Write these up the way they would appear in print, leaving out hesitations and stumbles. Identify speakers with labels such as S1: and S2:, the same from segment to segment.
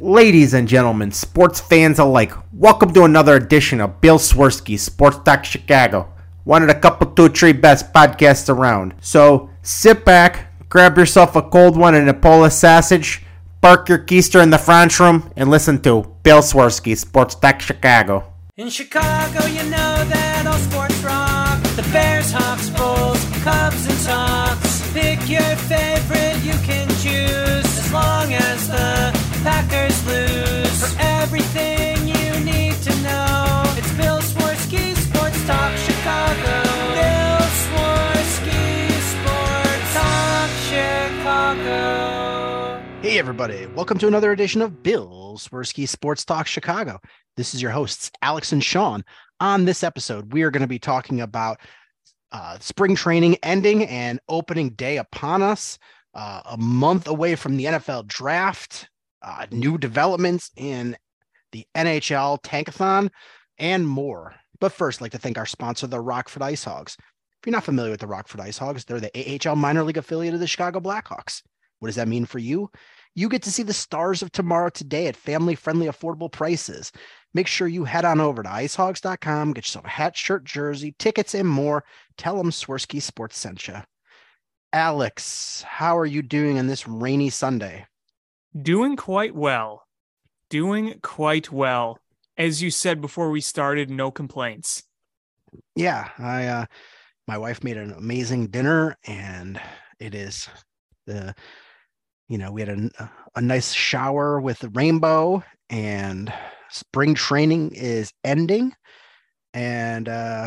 S1: Ladies and gentlemen, sports fans alike, welcome to another edition of Bill Swirsky Sports Talk Chicago, one of the couple, two, three best podcasts around. So sit back, grab yourself a cold one and a Polish sausage, park your keister in the French room, and listen to Bill Swirsky Sports Talk Chicago.
S2: In Chicago, you know that all sports rock. The Bears, Hawks, Bulls, Cubs, and Sox. Pick your favorite, you can choose, as long as the Packers lose. For everything you need to know, it's Bill Swirsky Sports Talk Chicago. Bill Swirsky Sports Talk Chicago.
S3: Hey everybody, welcome to another edition of Bill Swirsky Sports Talk Chicago. This is your hosts, Alex and Sean. On this episode, we are going to be talking about spring training ending and opening day upon us, a month away from the NFL draft, new developments in the NHL Tankathon, and more. But first, I'd like to thank our sponsor, the Rockford Ice Hogs. If you're not familiar with the Rockford Ice Hogs, they're the AHL minor league affiliate of the Chicago Blackhawks. What does that mean for you? You get to see the stars of tomorrow today at family-friendly, affordable prices. Make sure you head on over to icehogs.com, get yourself a hat, shirt, jersey, tickets, and more. Tell them Swirsky Sports sent you. Alex, how are you doing on this rainy Sunday?
S4: Doing quite well. As you said before we started, no complaints.
S3: Yeah, my wife made an amazing dinner, and it is we had a nice shower with the rainbow, and spring training is ending, and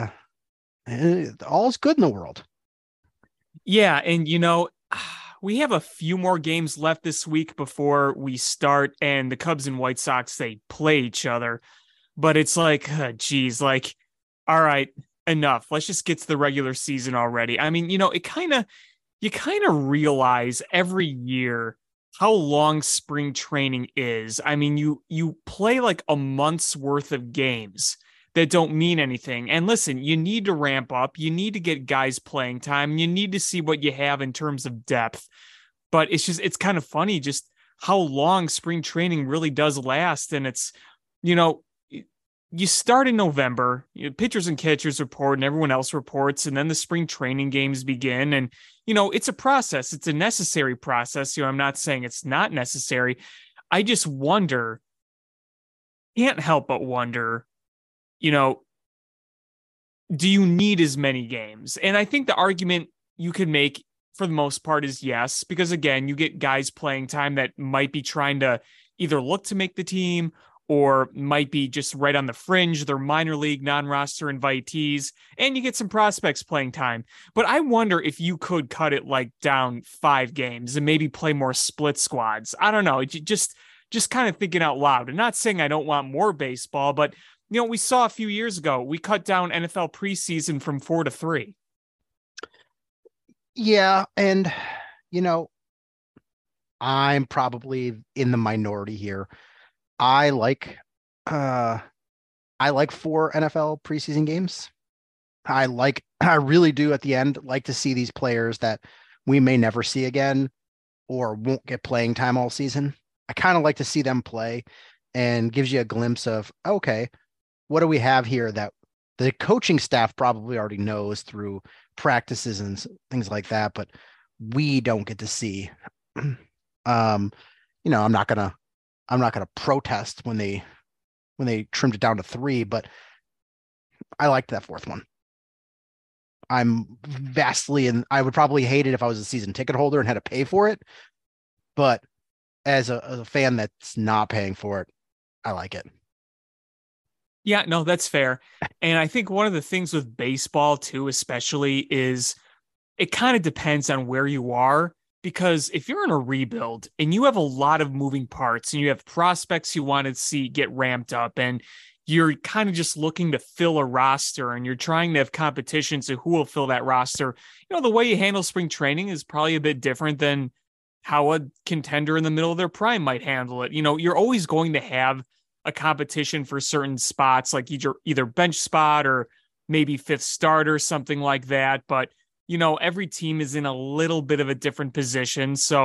S3: all's good in the world.
S4: Yeah, and we have a few more games left this week before we start, and the Cubs and White Sox, they play each other. But it's like, all right, enough. Let's just get to the regular season already. I mean, you kind of realize every year how long spring training is. I mean, you play like a month's worth of games that don't mean anything. And listen, you need to ramp up. You need to get guys playing time. You need to see what you have in terms of depth. But it's kind of funny just how long spring training really does last. And it's, you start in November, pitchers and catchers report and everyone else reports, and then the spring training games begin. And, it's a process. It's a necessary process. I'm not saying it's not necessary. I just can't help but wonder, do you need as many games? And I think the argument you could make for the most part is yes, because again, you get guys playing time that might be trying to either look to make the team or might be just right on the fringe. They're minor league, non-roster invitees, and you get some prospects playing time. But I wonder if you could cut it down 5 games and maybe play more split squads. I don't know. Just kind of thinking out loud and not saying I don't want more baseball, but we saw a few years ago, we cut down NFL preseason from 4 to 3.
S3: Yeah. And, I'm probably in the minority here. I like 4 NFL preseason games. I really do at the end like to see these players that we may never see again or won't get playing time all season. I kind of like to see them play, and gives you a glimpse of, okay, what do we have here that the coaching staff probably already knows through practices and things like that, but we don't get to see. I'm not gonna protest when they trimmed it down to 3, but I liked that 4th one. I'm vastly, and I would probably hate it if I was a season ticket holder and had to pay for it. But as a fan that's not paying for it, I like it.
S4: Yeah, no, that's fair. And I think one of the things with baseball too, especially, is it kind of depends on where you are. Because if you're in a rebuild and you have a lot of moving parts and you have prospects you want to see get ramped up, and you're kind of just looking to fill a roster and you're trying to have competition to who will fill that roster, the way you handle spring training is probably a bit different than how a contender in the middle of their prime might handle it. You're always going to have a competition for certain spots, like either bench spot or maybe 5th starter, something like that. But every team is in a little bit of a different position. So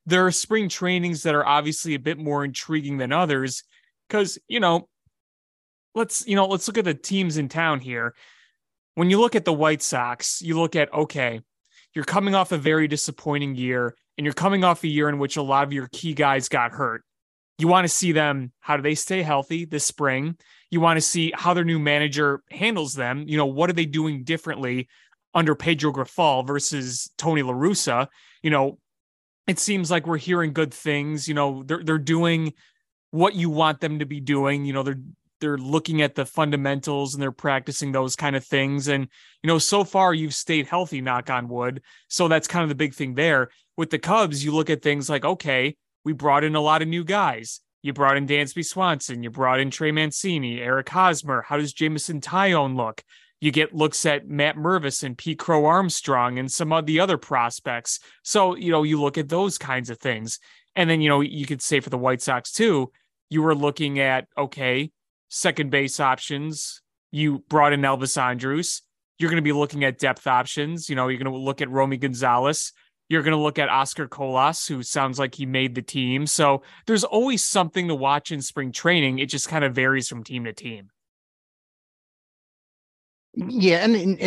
S4: there are spring trainings that are obviously a bit more intriguing than others because, let's look at the teams in town here. When you look at the White Sox, you look at, okay, you're coming off a very disappointing year, and you're coming off a year in which a lot of your key guys got hurt. You want to see them, how do they stay healthy this spring? You want to see how their new manager handles them. What are they doing differently under Pedro Grifol versus Tony La Russa? It seems like we're hearing good things. They're doing what you want them to be doing. They're looking at the fundamentals and they're practicing those kind of things. And, so far you've stayed healthy, knock on wood. So that's kind of the big thing there. With the Cubs, you look at things like, okay, we brought in a lot of new guys. You brought in Dansby Swanson. You brought in Trey Mancini, Eric Hosmer. How does Jameson Taillon look? You get looks at Matt Mervis and Pete Crow Armstrong and some of the other prospects. So, you look at those kinds of things. And then, you could say for the White Sox too, you were looking at, okay, second base options. You brought in Elvis Andrus. You're going to be looking at depth options. You're going to look at Romy Gonzalez. You're going to look at Oscar Colas, who sounds like he made the team. So there's always something to watch in spring training. It just kind of varies from team to team.
S3: Yeah,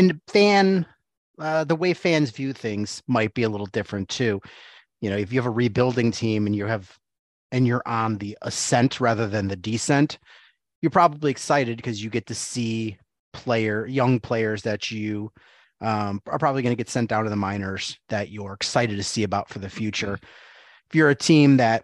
S3: the way fans view things might be a little different too. If you have a rebuilding team and you're on the ascent rather than the descent, you're probably excited because you get to see young players that you are probably going to get sent down to the minors that you're excited to see about for the future. If you're a team that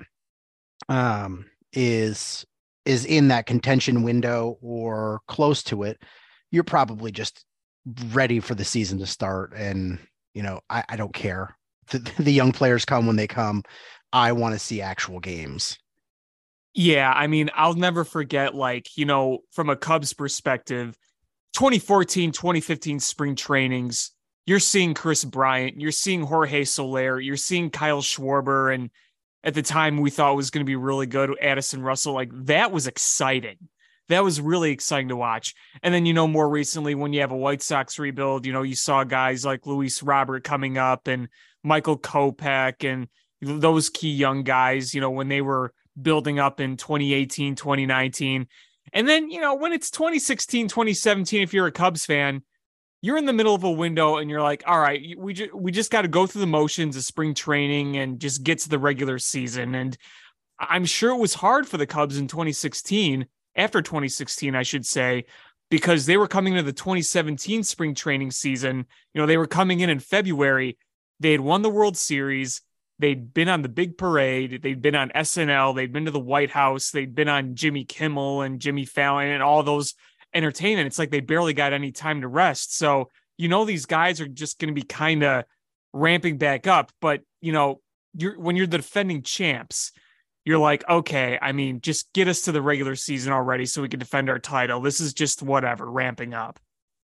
S3: is in that contention window or close to it, you're probably just ready for the season to start. And, I don't care. The young players come when they come. I want to see actual games.
S4: Yeah, I'll never forget, from a Cubs perspective, 2014, 2015 spring trainings, you're seeing Chris Bryant, you're seeing Jorge Soler, you're seeing Kyle Schwarber, and at the time we thought was going to be really good, Addison Russell. That was exciting. That was really exciting to watch. And then, more recently, when you have a White Sox rebuild, you saw guys like Luis Robert coming up and Michael Kopech and those key young guys, when they were building up in 2018, 2019. And then, when it's 2016, 2017, if you're a Cubs fan, you're in the middle of a window and you're like, all right, we just got to go through the motions of spring training and just get to the regular season. And I'm sure it was hard for the Cubs in 2016, after 2016, I should say, because they were coming into the 2017 spring training season. They were coming in February. They had won the World Series. They'd been on the big parade. They'd been on SNL. They'd been to the White House. They'd been on Jimmy Kimmel and Jimmy Fallon and all those entertainment. It's like they barely got any time to rest. So, these guys are just going to be kind of ramping back up. But, when you're the defending champs, you're like, okay, just get us to the regular season already so we can defend our title. This is just whatever, ramping up.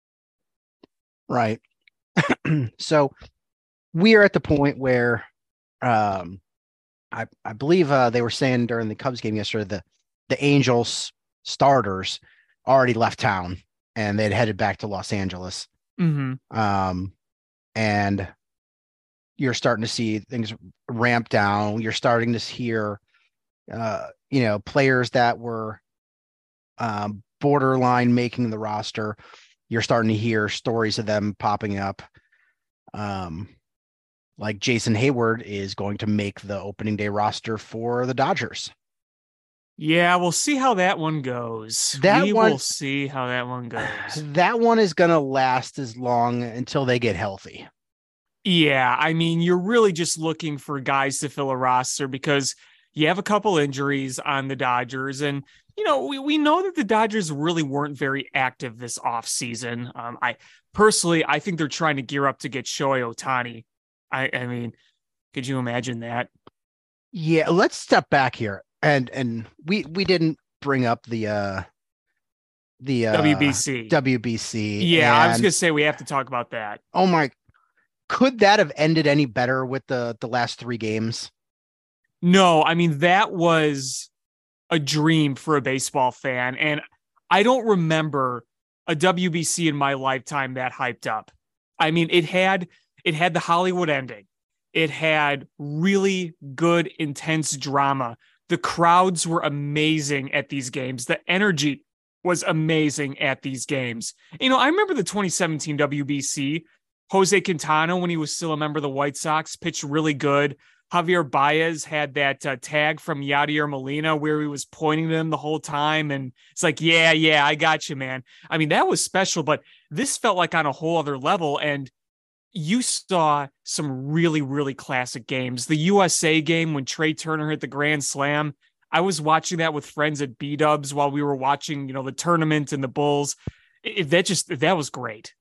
S3: Right. So we are at the point where I believe they were saying during the Cubs game yesterday the Angels starters already left town and they'd headed back to Los Angeles.
S4: Mm-hmm.
S3: And you're starting to see things ramp down. You're starting to hear, players that were borderline making the roster. You're starting to hear stories of them popping up. Like Jason Hayward is going to make the opening day roster for the Dodgers.
S4: Yeah, we'll see how that one goes. We'll see how that one goes.
S3: That one is going to last as long until they get healthy.
S4: Yeah, you're really just looking for guys to fill a roster because you have a couple injuries on the Dodgers. And, we know that the Dodgers really weren't very active this offseason. I think they're trying to gear up to get Shohei Ohtani. Could you imagine that?
S3: Yeah, let's step back here. And we didn't bring up the WBC.
S4: Yeah, I was going to say we have to talk about that.
S3: Oh my, could that have ended any better with the last three games?
S4: No, that was a dream for a baseball fan. And I don't remember a WBC in my lifetime that hyped up. It had the Hollywood ending. It had really good, intense drama. The crowds were amazing at these games. The energy was amazing at these games. You know, I remember the 2017 WBC. Jose Quintana, when he was still a member of the White Sox, pitched really good. Javier Baez had that tag from Yadier Molina where he was pointing to him the whole time. And it's like, yeah, I got you, man. I mean, that was special, but this felt like on a whole other level. And you saw some really, really classic games. The USA game when Trey Turner hit the grand slam. I was watching that with friends at B-Dubs while we were watching, you know, the tournament and the Bulls. That was great.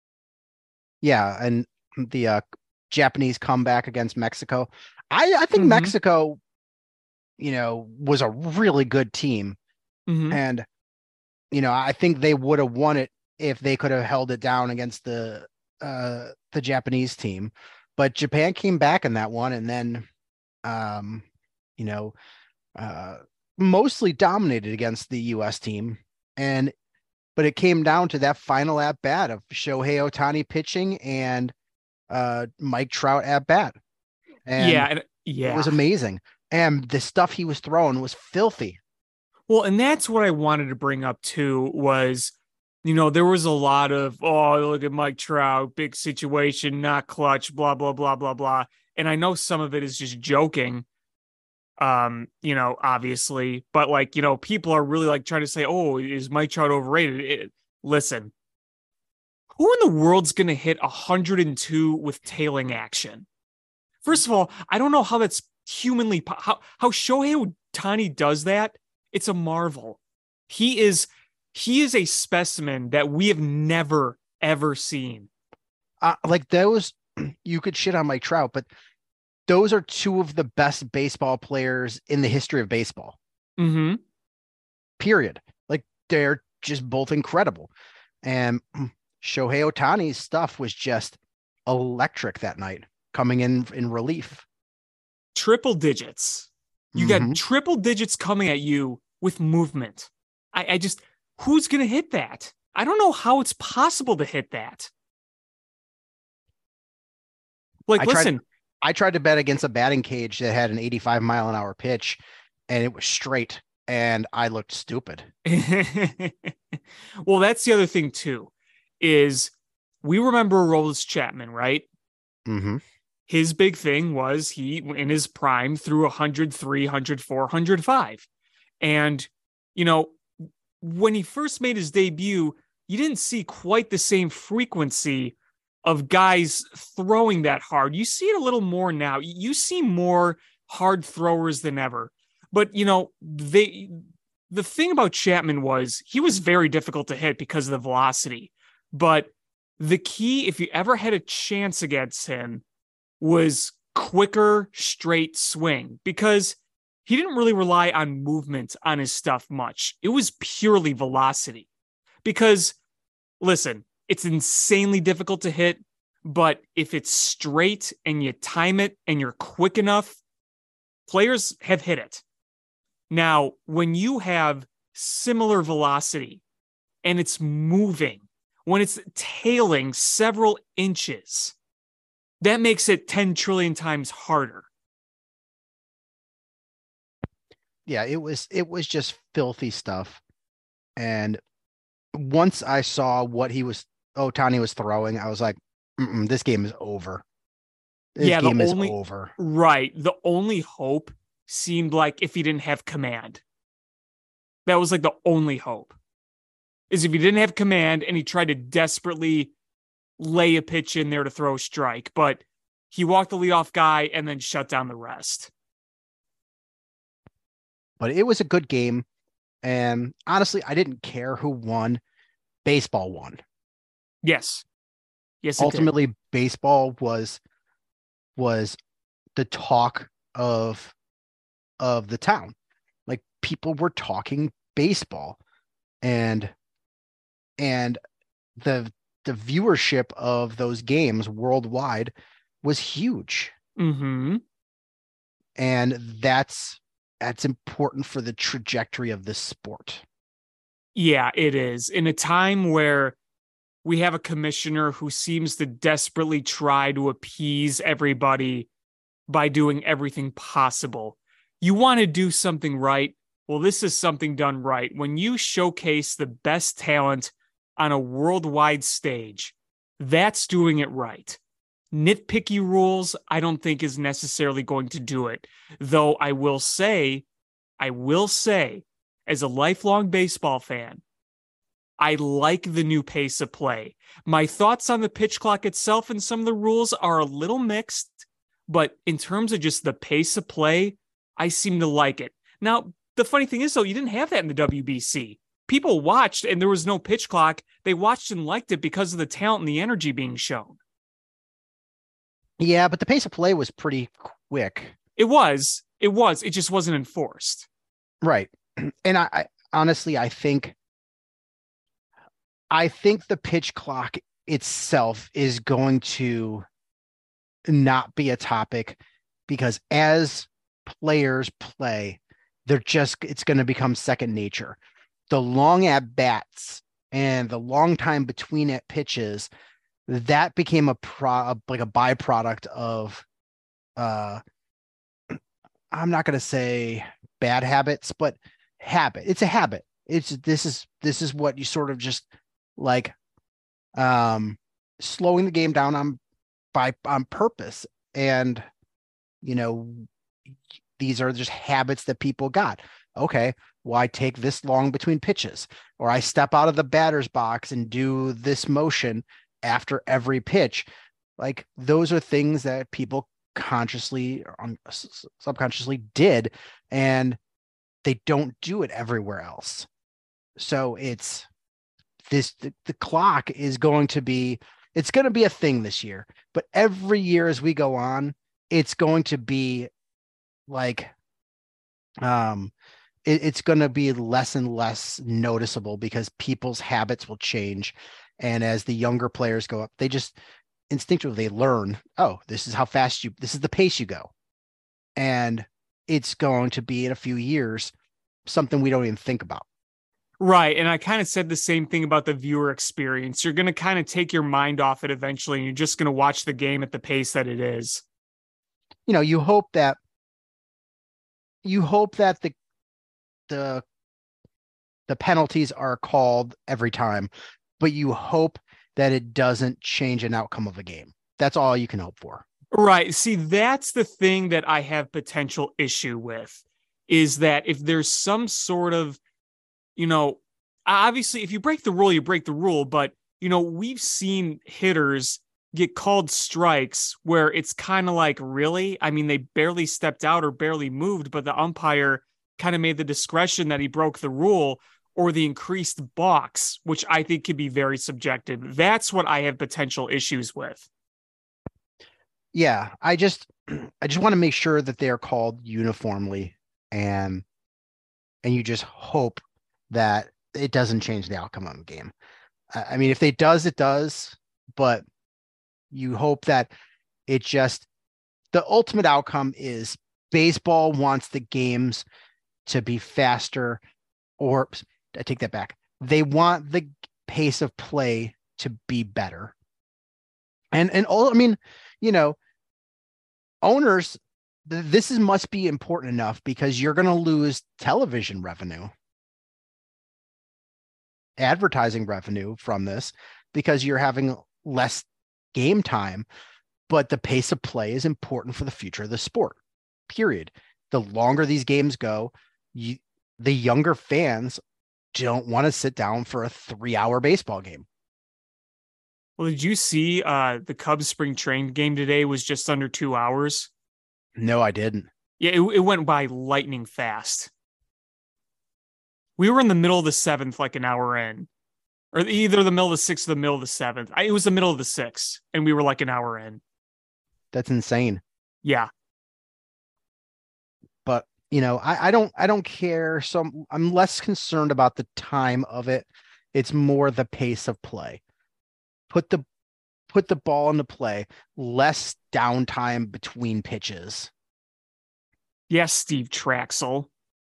S3: Yeah. And the Japanese comeback against Mexico. I think Mexico, you know, was a really good team. And, you know, I think they would have won it if they could have held it down against the Japanese team. But Japan came back in that one and then, you know, mostly dominated against the U.S. team. But it came down to that final at bat of Shohei Ohtani pitching and Mike Trout at bat. And it was amazing. And the stuff he was throwing was filthy.
S4: Well, and that's what I wanted to bring up too was, you know, there was a lot of, oh, look at Mike Trout, big situation, not clutch, blah, blah, blah, blah, blah. And I know some of it is just joking, you know, obviously, but like, you know, people are really like trying to say, oh, is Mike Trout overrated? Listen, who in the world's going to hit 102 with tailing action? First of all, I don't know how that's humanly, how Shohei Ohtani does that. It's a marvel. He is a specimen that we have never, ever seen.
S3: Like those, you could shit on Mike Trout, but those are two of the best baseball players in the history of baseball. Period. Like they're just both incredible. And Shohei Ohtani's stuff was just electric that night, coming in relief.
S4: Triple digits. You got triple digits coming at you with movement. I just, who's going to hit that? I don't know how it's possible to hit that. Like,
S3: I tried to bet against a batting cage that had an 85-mile-an-hour pitch, and it was straight, and I looked stupid.
S4: Well, that's the other thing, too, is we remember Aroldis Chapman, right? His big thing was he, in his prime, threw 103, 104, 105. And, you know, when he first made his debut, you didn't see quite the same frequency of guys throwing that hard. You see it a little more now. You see more hard throwers than ever. But, you know, the thing about Chapman was he was very difficult to hit because of the velocity. But the key, if you ever had a chance against him, was quicker, straight swing, because he didn't really rely on movement on his stuff much. It was purely velocity. Because, listen, it's insanely difficult to hit, but if it's straight and you time it and you're quick enough, players have hit it. Now, when you have similar velocity and it's moving, when it's tailing several inches, that makes it 10 trillion times harder.
S3: Yeah, it was just filthy stuff. And once I saw what Ohtani was throwing, I was like, this game is over. This game is over.
S4: Right. The only hope seemed like if he didn't have command. That was like the only hope. Is if he didn't have command and he tried to desperately lay a pitch in there to throw a strike, but he walked the leadoff guy and then shut down the rest.
S3: But it was a good game. And honestly, I didn't care who won. Baseball won.
S4: Yes.
S3: Ultimately, baseball was the talk of the town. Like people were talking baseball, and the viewership of those games worldwide was huge. And that's important for the trajectory of this sport.
S4: Yeah, it is. In a time where we have a commissioner who seems to desperately try to appease everybody by doing everything possible. You want to do something right. Well, this is something done right. When you showcase the best talent on a worldwide stage, that's doing it right. Nitpicky rules, I don't think is necessarily going to do it. Though I will say, as a lifelong baseball fan, I like the new pace of play. My thoughts on the pitch clock itself and some of the rules are a little mixed, but in terms of just the pace of play, I seem to like it. Now, the funny thing is, though, you didn't have that in the WBC. People watched and there was no pitch clock. They watched and liked it because of the talent and the energy being shown.
S3: Yeah, but the pace of play was pretty quick.
S4: It was. It just wasn't enforced.
S3: Right. And I honestly, I think the pitch clock itself is going to not be a topic because as players play, it's going to become second nature. The long at bats and the long time between at pitches, that became like a byproduct of, I'm not going to say bad habits, but habit. It's a habit. This is what you sort of just like, slowing the game down on purpose. And, these are just habits that people got. Okay, well, I take this long between pitches, or I step out of the batter's box and do this motion after every pitch. Like those are things that people consciously or subconsciously did, and they don't do it everywhere else. So it's the clock is going to be a thing this year, but every year as we go on, it's going to be like, it's going to be less and less noticeable because people's habits will change. And as the younger players go up, they just instinctively learn, oh, this is how fast this is the pace you go. And it's going to be in a few years, something we don't even think about.
S4: Right. And I kind of said the same thing about the viewer experience. You're going to kind of take your mind off it eventually, and you're just going to watch the game at the pace that it is.
S3: You hope that the penalties are called every time, but you hope that it doesn't change an outcome of a game. That's all you can hope for.
S4: Right. See, that's the thing that I have potential issue with, is that if there's some sort of, obviously if you break the rule, you break the rule, but we've seen hitters get called strikes where it's kind of like, really? I mean, they barely stepped out or barely moved, but the umpire kind of made the discretion that he broke the rule, or the increased balks, which I think could be very subjective. That's what I have potential issues with.
S3: Yeah, I just want to make sure that they are called uniformly, and you just hope that it doesn't change the outcome of the game. I mean, if it does, but you hope that the ultimate outcome is baseball wants the games to be faster, or I take that back. They want the pace of play to be better. And all, I mean, owners, must be important enough because you're going to lose television revenue, advertising revenue from this because you're having less game time, but the pace of play is important for the future of the sport, period. The longer these games go, the younger fans don't want to sit down for a 3-hour baseball game.
S4: Well, did you see the Cubs spring training game today was just under 2 hours?
S3: No, I didn't.
S4: Yeah, it went by lightning fast. We were in the middle of the 7th, like an hour in, or either the middle of the 6th or the middle of the 7th. It was the middle of the 6th, and we were like an hour in.
S3: That's insane.
S4: Yeah.
S3: But, I don't care. So I'm less concerned about the time of it. It's more the pace of play. Put the ball into play, less downtime between pitches.
S4: Yes, Steve Traxel.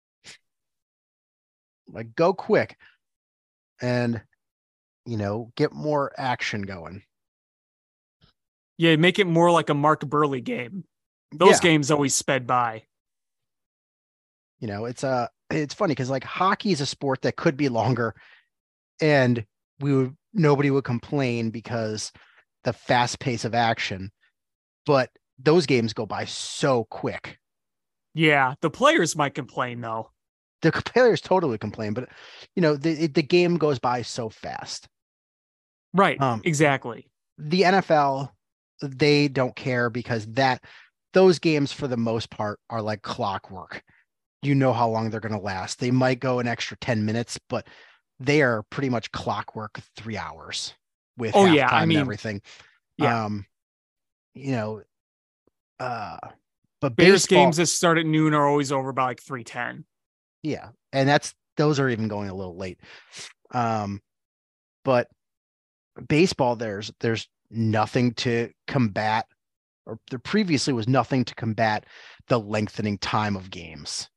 S3: Like, go quick and, get more action going.
S4: Yeah, make it more like a Mark Burley game. Those games always sped by.
S3: You know, it's funny because like hockey is a sport that could be longer, and nobody would complain because the fast pace of action, but those games go by so quick.
S4: Yeah, the players might complain though.
S3: The players totally complain, but you know, the game goes by so fast.
S4: Right. Exactly.
S3: The NFL, they don't care because those games for the most part are like clockwork. You know how long they're going to last. They might go an extra 10 minutes, but they are pretty much clockwork 3 hours with halftime and everything.
S4: Yeah.
S3: You know, but
S4: Bears games that start at noon are always over by like 3:10.
S3: Yeah. And those are even going a little late. But baseball, there's nothing to combat, or there previously was nothing to combat the lengthening time of games.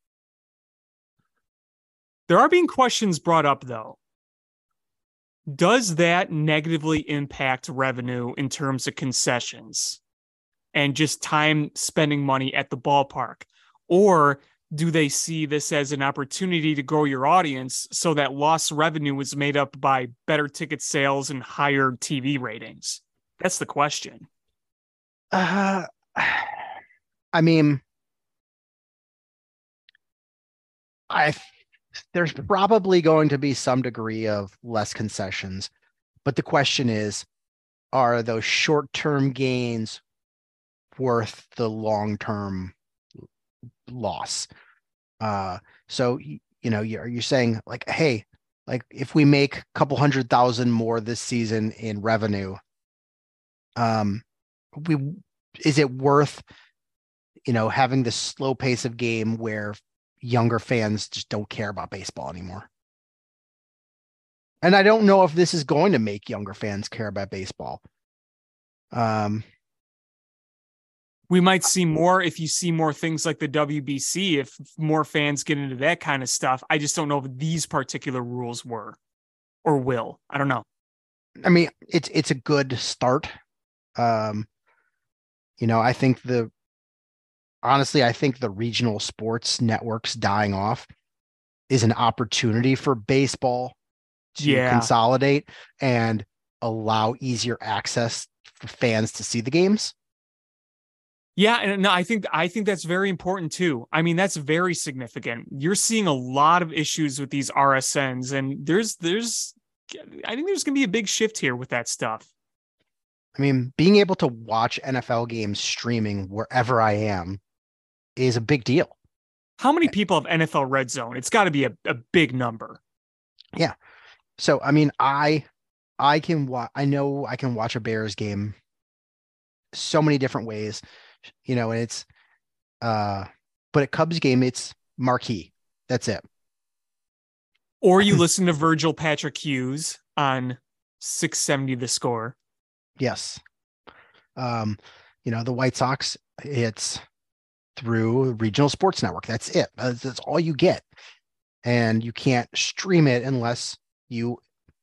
S4: There are being questions brought up though. Does that negatively impact revenue in terms of concessions and just time spending money at the ballpark? Or do they see this as an opportunity to grow your audience so that lost revenue is made up by better ticket sales and higher TV ratings? That's the question.
S3: I mean, there's probably going to be some degree of less concessions, but the question is, are those short-term gains worth the long-term loss? So, you know, you're saying like, hey, like if we make a couple 100,000 more this season in revenue, is it worth, you know, having the slow pace of game where younger fans just don't care about baseball anymore? And I don't know if this is going to make younger fans care about baseball.
S4: We might see more if you see more things like the WBC, if more fans get into that kind of stuff. I just don't know if these particular rules were or will. I don't know.
S3: I mean, it's a good start. You know, I think the regional sports networks dying off is an opportunity for baseball to consolidate and allow easier access for fans to see the games.
S4: Yeah, and no, I think that's very important too. I mean, that's very significant. You're seeing a lot of issues with these RSNs, and I think there's going to be a big shift here with that stuff.
S3: I mean, being able to watch NFL games streaming wherever I am is a big deal.
S4: How many people have NFL Red Zone? It's got to be a big number.
S3: Yeah. So, I mean, I know I can watch a Bears game so many different ways, you know, and it's, but a Cubs game, it's marquee. That's it.
S4: Or you listen to Virgil Patrick Hughes on 670 The Score.
S3: Yes. You know, the White Sox, it's through Regional Sports Network. That's it. That's all you get. And you can't stream it unless you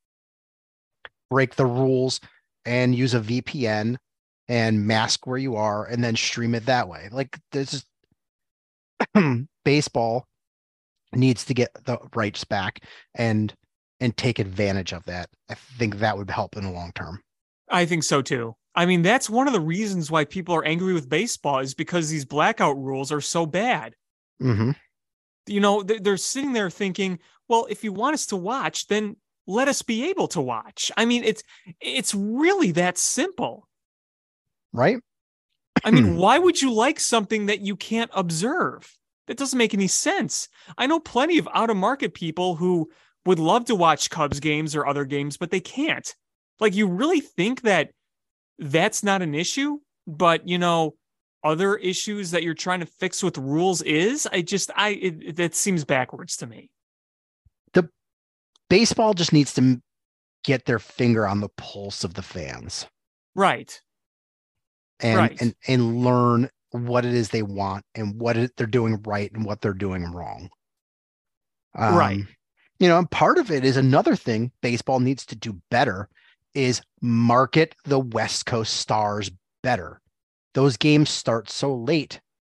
S3: break the rules and use a VPN and mask where you are and then stream it that way. Like this is baseball needs to get the rights back and take advantage of that. I think that would help in the long term.
S4: I think so too. I mean, that's one of the reasons why people are angry with baseball is because these blackout rules are so bad.
S3: Mm-hmm.
S4: You know, they're sitting there thinking, well, if you want us to watch, then let us be able to watch. I mean, it's really that simple.
S3: Right?
S4: I mean, why would you like something that you can't observe? That doesn't make any sense. I know plenty of out-of-market people who would love to watch Cubs games or other games, but they can't. Like, you really think that that's not an issue? But, you know, other issues that you're trying to fix with rules is? That seems backwards to me.
S3: The baseball just needs to get their finger on the pulse of the fans.
S4: Right.
S3: And learn what it is they want and they're doing right and what they're doing wrong.
S4: Right.
S3: You know, and part of it is another thing baseball needs to do better is market the West Coast Stars better. Those games start so late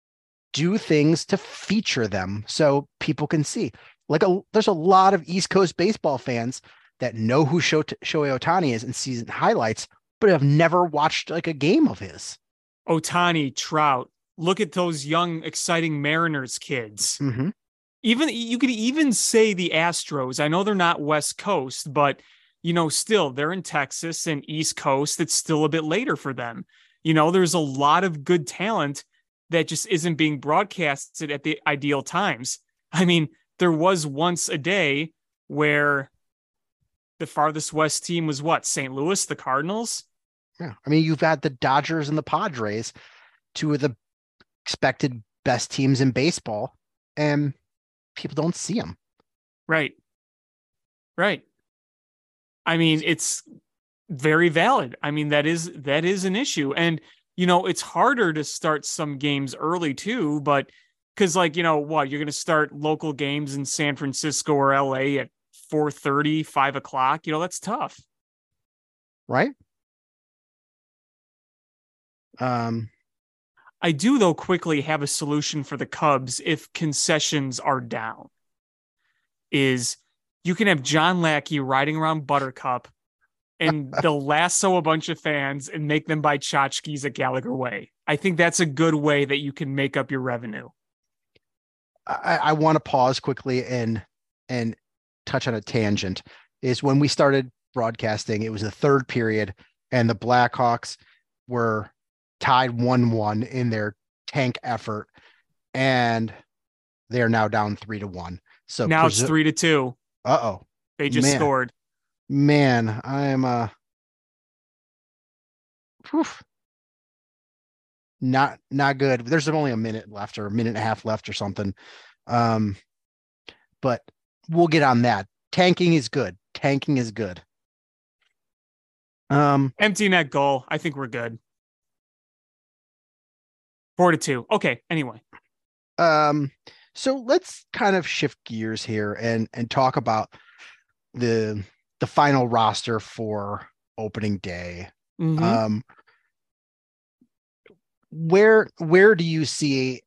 S3: do things to feature them so people can see. There's a lot of East Coast baseball fans that know who Shohei Ohtani is and season highlights, but have never watched like a game of his.
S4: Ohtani, Trout. Look at those young, exciting Mariners kids.
S3: Mm-hmm.
S4: Even you could even say the Astros. I know they're not West Coast, but still they're in Texas and East Coast. It's still a bit later for them. There's a lot of good talent that just isn't being broadcasted at the ideal times. I mean, there was once a day where the farthest west team was what? St. Louis, the Cardinals?
S3: Yeah. I mean, you've had the Dodgers and the Padres, two of the expected best teams in baseball, and people don't see them.
S4: Right. I mean, it's very valid. I mean, that is an issue. And, it's harder to start some games early too, but because you're going to start local games in San Francisco or LA at 4:30, 5 o'clock, that's tough.
S3: Right.
S4: I do, though, quickly have a solution for the Cubs if concessions are down. Is you can have John Lackey riding around Buttercup and they'll lasso a bunch of fans and make them buy tchotchkes at Gallagher Way. I think that's a good way that you can make up your revenue.
S3: I want to pause quickly and touch on a tangent. Is when we started broadcasting, it was the third period and the Blackhawks were tied 1-1 in their tank effort, and they are now down 3-1. So
S4: now it's 3-2.
S3: Uh-oh.
S4: They just scored.
S3: Man, I'm not good. There's only a minute left or a minute and a half left or something. But we'll get on that. Tanking is good.
S4: Empty net goal. I think we're good. 4-2. Okay. Anyway.
S3: So let's kind of shift gears here and talk about the final roster for opening day.
S4: Mm-hmm.
S3: Where do you see,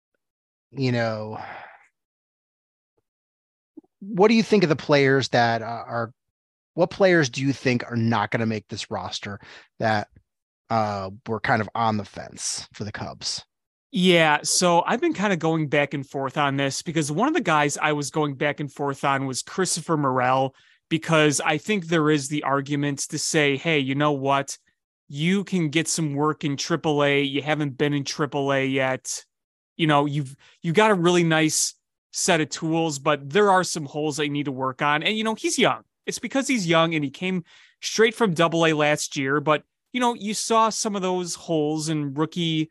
S3: what do you think of the players that what players do you think are not going to make this roster that were kind of on the fence for the Cubs?
S4: Yeah, so I've been kind of going back and forth on this because one of the guys I was going back and forth on was Christopher Morel, because I think there is the argument to say, hey, you know what? You can get some work in AAA. You haven't been in AAA yet. You've got a really nice set of tools, but there are some holes that you need to work on. And, he's young. It's because he's young and he came straight from AA last year. But, you saw some of those holes in rookie,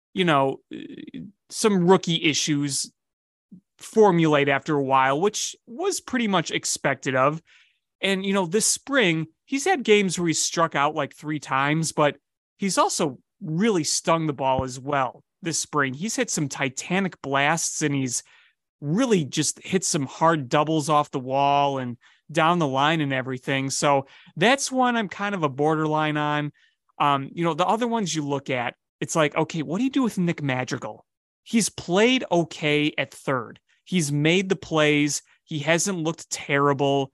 S4: some rookie issues formulate after a while, which was pretty much expected of. And, this spring, he's had games where he's struck out like 3 times, but he's also really stung the ball as well this spring. He's hit some titanic blasts and he's really just hit some hard doubles off the wall and down the line and everything. So that's one I'm kind of a borderline on. The other ones you look at, it's like, okay, what do you do with Nick Madrigal? He's played okay at third. He's made the plays. He hasn't looked terrible.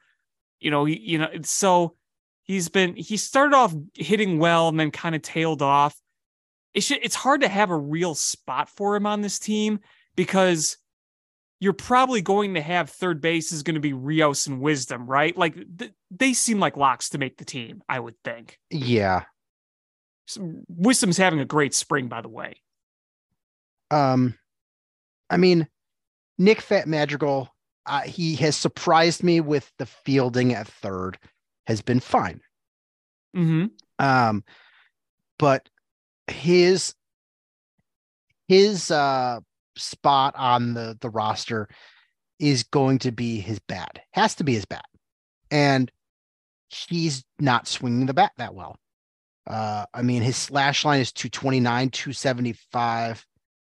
S4: So he started off hitting well and then kind of tailed off. It's hard to have a real spot for him on this team because you're probably going to have third base is going to be Rios and Wisdom, right? Like they seem like locks to make the team, I would think.
S3: Yeah.
S4: Wisdom's having a great spring, by the way.
S3: I mean, Nick Madrigal, he has surprised me with the fielding at third, has been fine.
S4: Mm-hmm.
S3: But his spot on the roster is going to be his bat. Has to be his bat. And he's not swinging the bat that well. I mean, his slash line is 229, 275,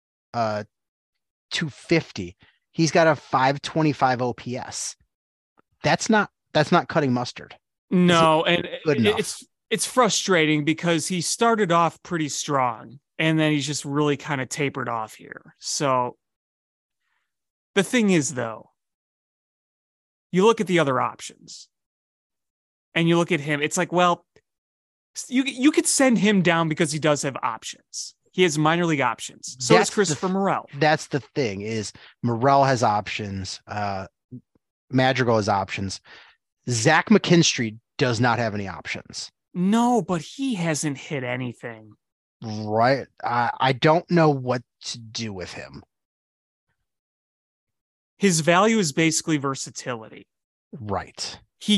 S3: 250. He's got a 525 OPS. That's not cutting mustard.
S4: No, and it's frustrating because he started off pretty strong. And then he's just really kind of tapered off here. So the thing is, though, you look at the other options and you look at him. It's like, well, you could send him down because he does have options. He has minor league options. So does Christopher Morel.
S3: That's the thing is Morel has options. Madrigal has options. Zach McKinstry does not have any options.
S4: No, but he hasn't hit anything.
S3: Right. I don't know what to do with him.
S4: His value is basically versatility.
S3: Right.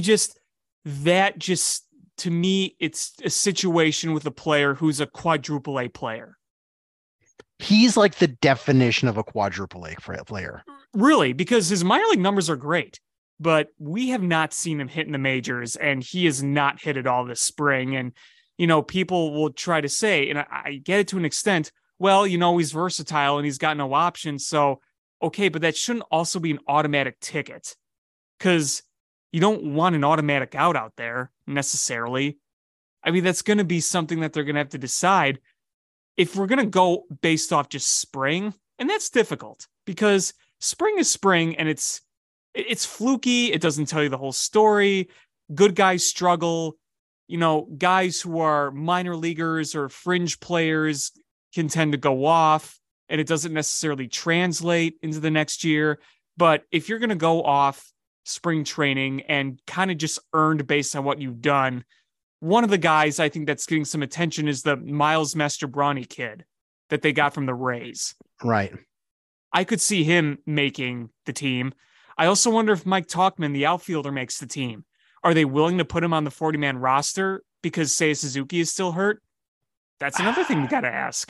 S4: To me, it's a situation with a player who's a quadruple A player.
S3: He's like the definition of a quadruple A player.
S4: Really, because his minor league numbers are great, but we have not seen him hit in the majors, and he has not hit at all this spring. And, people will try to say, and I get it to an extent, well, he's versatile and he's got no options. So, okay, but that shouldn't also be an automatic ticket, because you don't want an automatic out there necessarily. I mean, that's going to be something that they're going to have to decide if we're going to go based off just spring. And that's difficult because spring is spring and it's fluky. It doesn't tell you the whole story. Good guys struggle. Guys who are minor leaguers or fringe players can tend to go off, and it doesn't necessarily translate into the next year. But if you're going to go off spring training and kind of just earned based on what you've done, one of the guys I think that's getting some attention is the Miles Mastrobrani kid that they got from the Rays.
S3: Right.
S4: I could see him making the team. I also wonder if Mike Tauchman, the outfielder, makes the team. Are they willing to put him on the 40-man roster because Seiya Suzuki is still hurt? That's another thing we got to ask.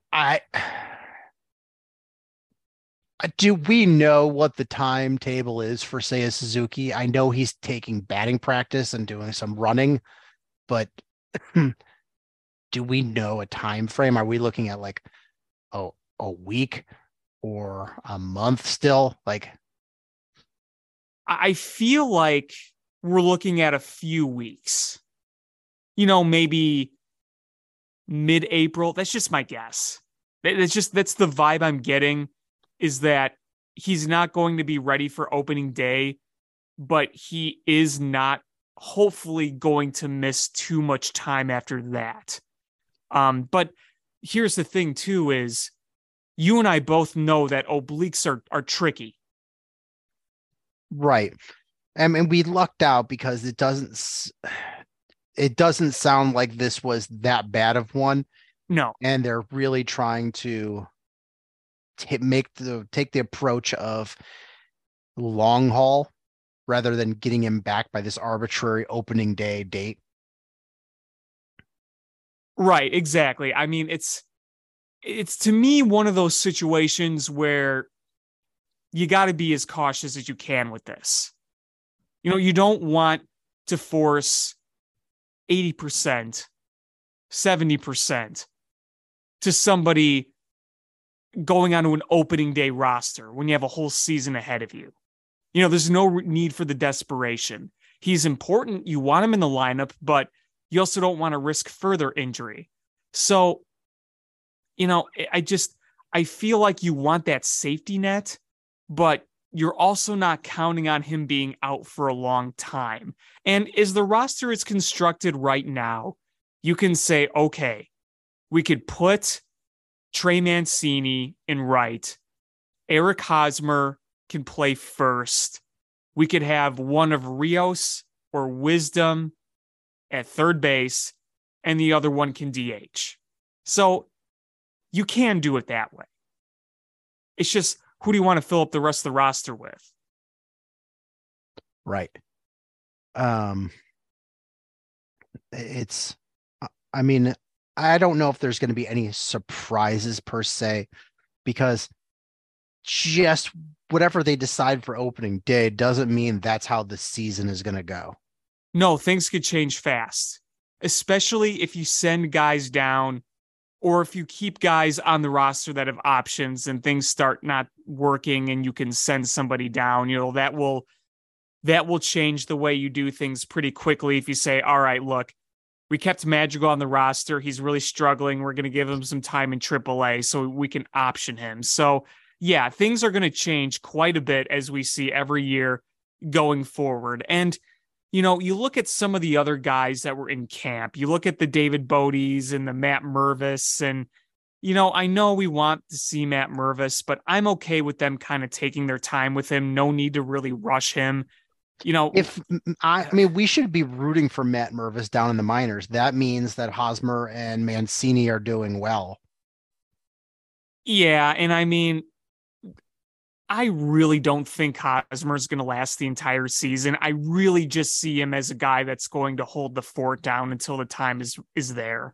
S3: Do we know what the timetable is for Seiya Suzuki? I know he's taking batting practice and doing some running, but do we know a time frame? Are we looking at like a week or a month still? Like,
S4: I feel like we're looking at a few weeks. Maybe mid-April. That's just my guess. That's the vibe I'm getting, is that he's not going to be ready for opening day, but he is not hopefully going to miss too much time after that. But here's the thing too, is you and I both know that obliques are tricky.
S3: Right. I mean, we lucked out because it doesn't sound like this was that bad of one.
S4: No.
S3: And they're really trying to take the approach of long haul rather than getting him back by this arbitrary opening day date.
S4: Right, exactly. I mean, it's to me one of those situations where you got to be as cautious as you can with this. You don't want to force 80%, 70% to somebody going onto an opening day roster when you have a whole season ahead of you. There's no need for the desperation. He's important. You want him in the lineup, but you also don't want to risk further injury. So, I feel like you want that safety net, but you're also not counting on him being out for a long time. And as the roster is constructed right now, you can say, okay, we could put Trey Mancini in right. Eric Hosmer can play first. We could have one of Rios or Wisdom at third base, and the other one can DH. So you can do it that way. It's just, who do you want to fill up the rest of the roster with?
S3: Right. I mean, I don't know if there's going to be any surprises per se, because just whatever they decide for opening day doesn't mean that's how the season is going to go.
S4: No, things could change fast, especially if you send guys down or if you keep guys on the roster that have options and things start not working and you can send somebody down. That will change the way you do things pretty quickly. If you say, all right, look, We kept Madrigal on the roster. He's really struggling. We're going to give him some time in AAA so we can option him. So, yeah, things are going to change quite a bit as we see every year going forward. And, you know, you look at some of the other guys that were in camp. You look at the David Bodys and the Matt Mervis. And, you know, I know we want to see Matt Mervis, but I'm okay with them kind of taking their time with him. No need to really rush him. You know,
S3: I mean, we should be rooting for Matt Mervis down in the minors. That means that Hosmer and Mancini are doing well.
S4: Yeah, and I mean, I really don't think Hosmer is going to last the entire season. I really just see him as a guy that's going to hold the fort down until the time is there.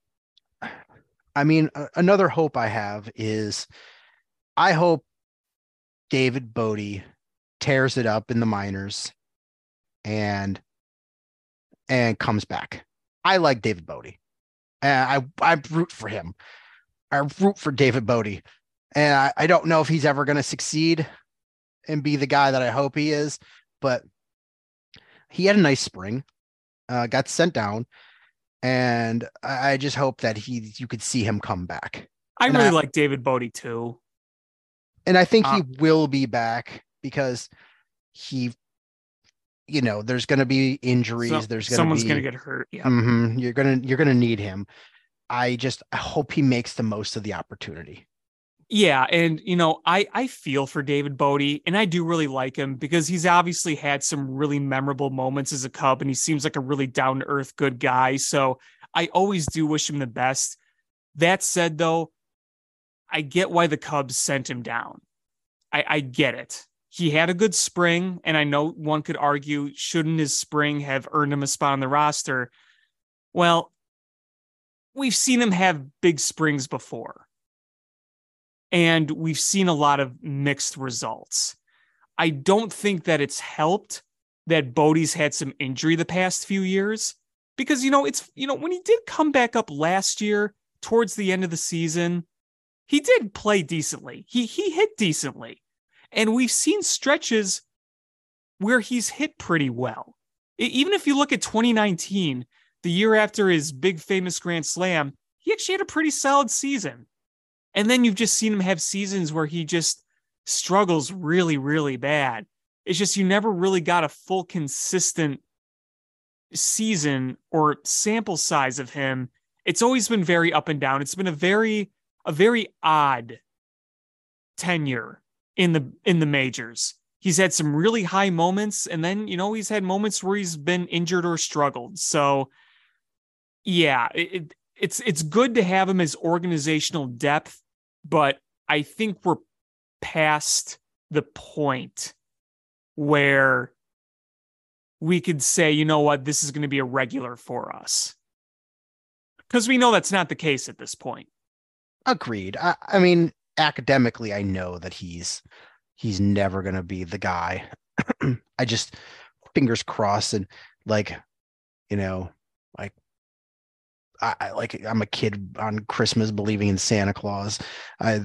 S3: I mean, another hope I have is I hope David Bodie tears it up in the minors and comes back. I like David Bodie. And I root for him. I root for David Bodie. And I don't know if he's ever going to succeed and be the guy that I hope he is, but he had a nice spring, got sent down, and I just hope that you could see him come back.
S4: I really like David Bodie too.
S3: And I think he will be back because there's going to be injuries.
S4: Someone's going to get hurt. Yeah.
S3: Mm-hmm, you're going to need him. I hope he makes the most of the opportunity.
S4: Yeah. And, you know, I feel for David Bodie, and I do really like him because he's obviously had some really memorable moments as a Cub, and he seems like a really down to earth, good guy. So I always do wish him the best. That said, though, I get why the Cubs sent him down. I get it. He had a good spring, and I know one could argue, shouldn't his spring have earned him a spot on the roster? Well, we've seen him have big springs before, and we've seen a lot of mixed results. I don't think that it's helped that Bodie's had some injury the past few years because, when he did come back up last year towards the end of the season, he did play decently. He hit decently. And we've seen stretches where he's hit pretty well. Even if you look at 2019, the year after his big famous Grand Slam, he actually had a pretty solid season. And then you've just seen him have seasons where he just struggles really, really bad. It's just you never really got a full consistent season or sample size of him. It's always been very up and down. It's been a very odd tenure in the majors. He's had some really high moments, and then, he's had moments where he's been injured or struggled. So yeah, it's good to have him as organizational depth, but I think we're past the point where we could say, you know what, this is going to be a regular for us. Because we know that's not the case at this point.
S3: Agreed. I mean, academically, I know that he's never going to be the guy. I just fingers crossed, and I'm a kid on Christmas believing in Santa Claus. I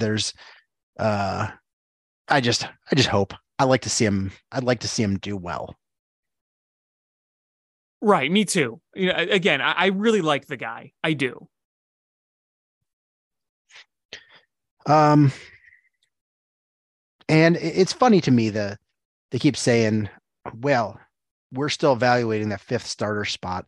S3: just hope. I'd like to see him do well.
S4: Right, me too. Again, I really like the guy. I do.
S3: And it's funny to me that they keep saying, well, we're still evaluating that fifth starter spot.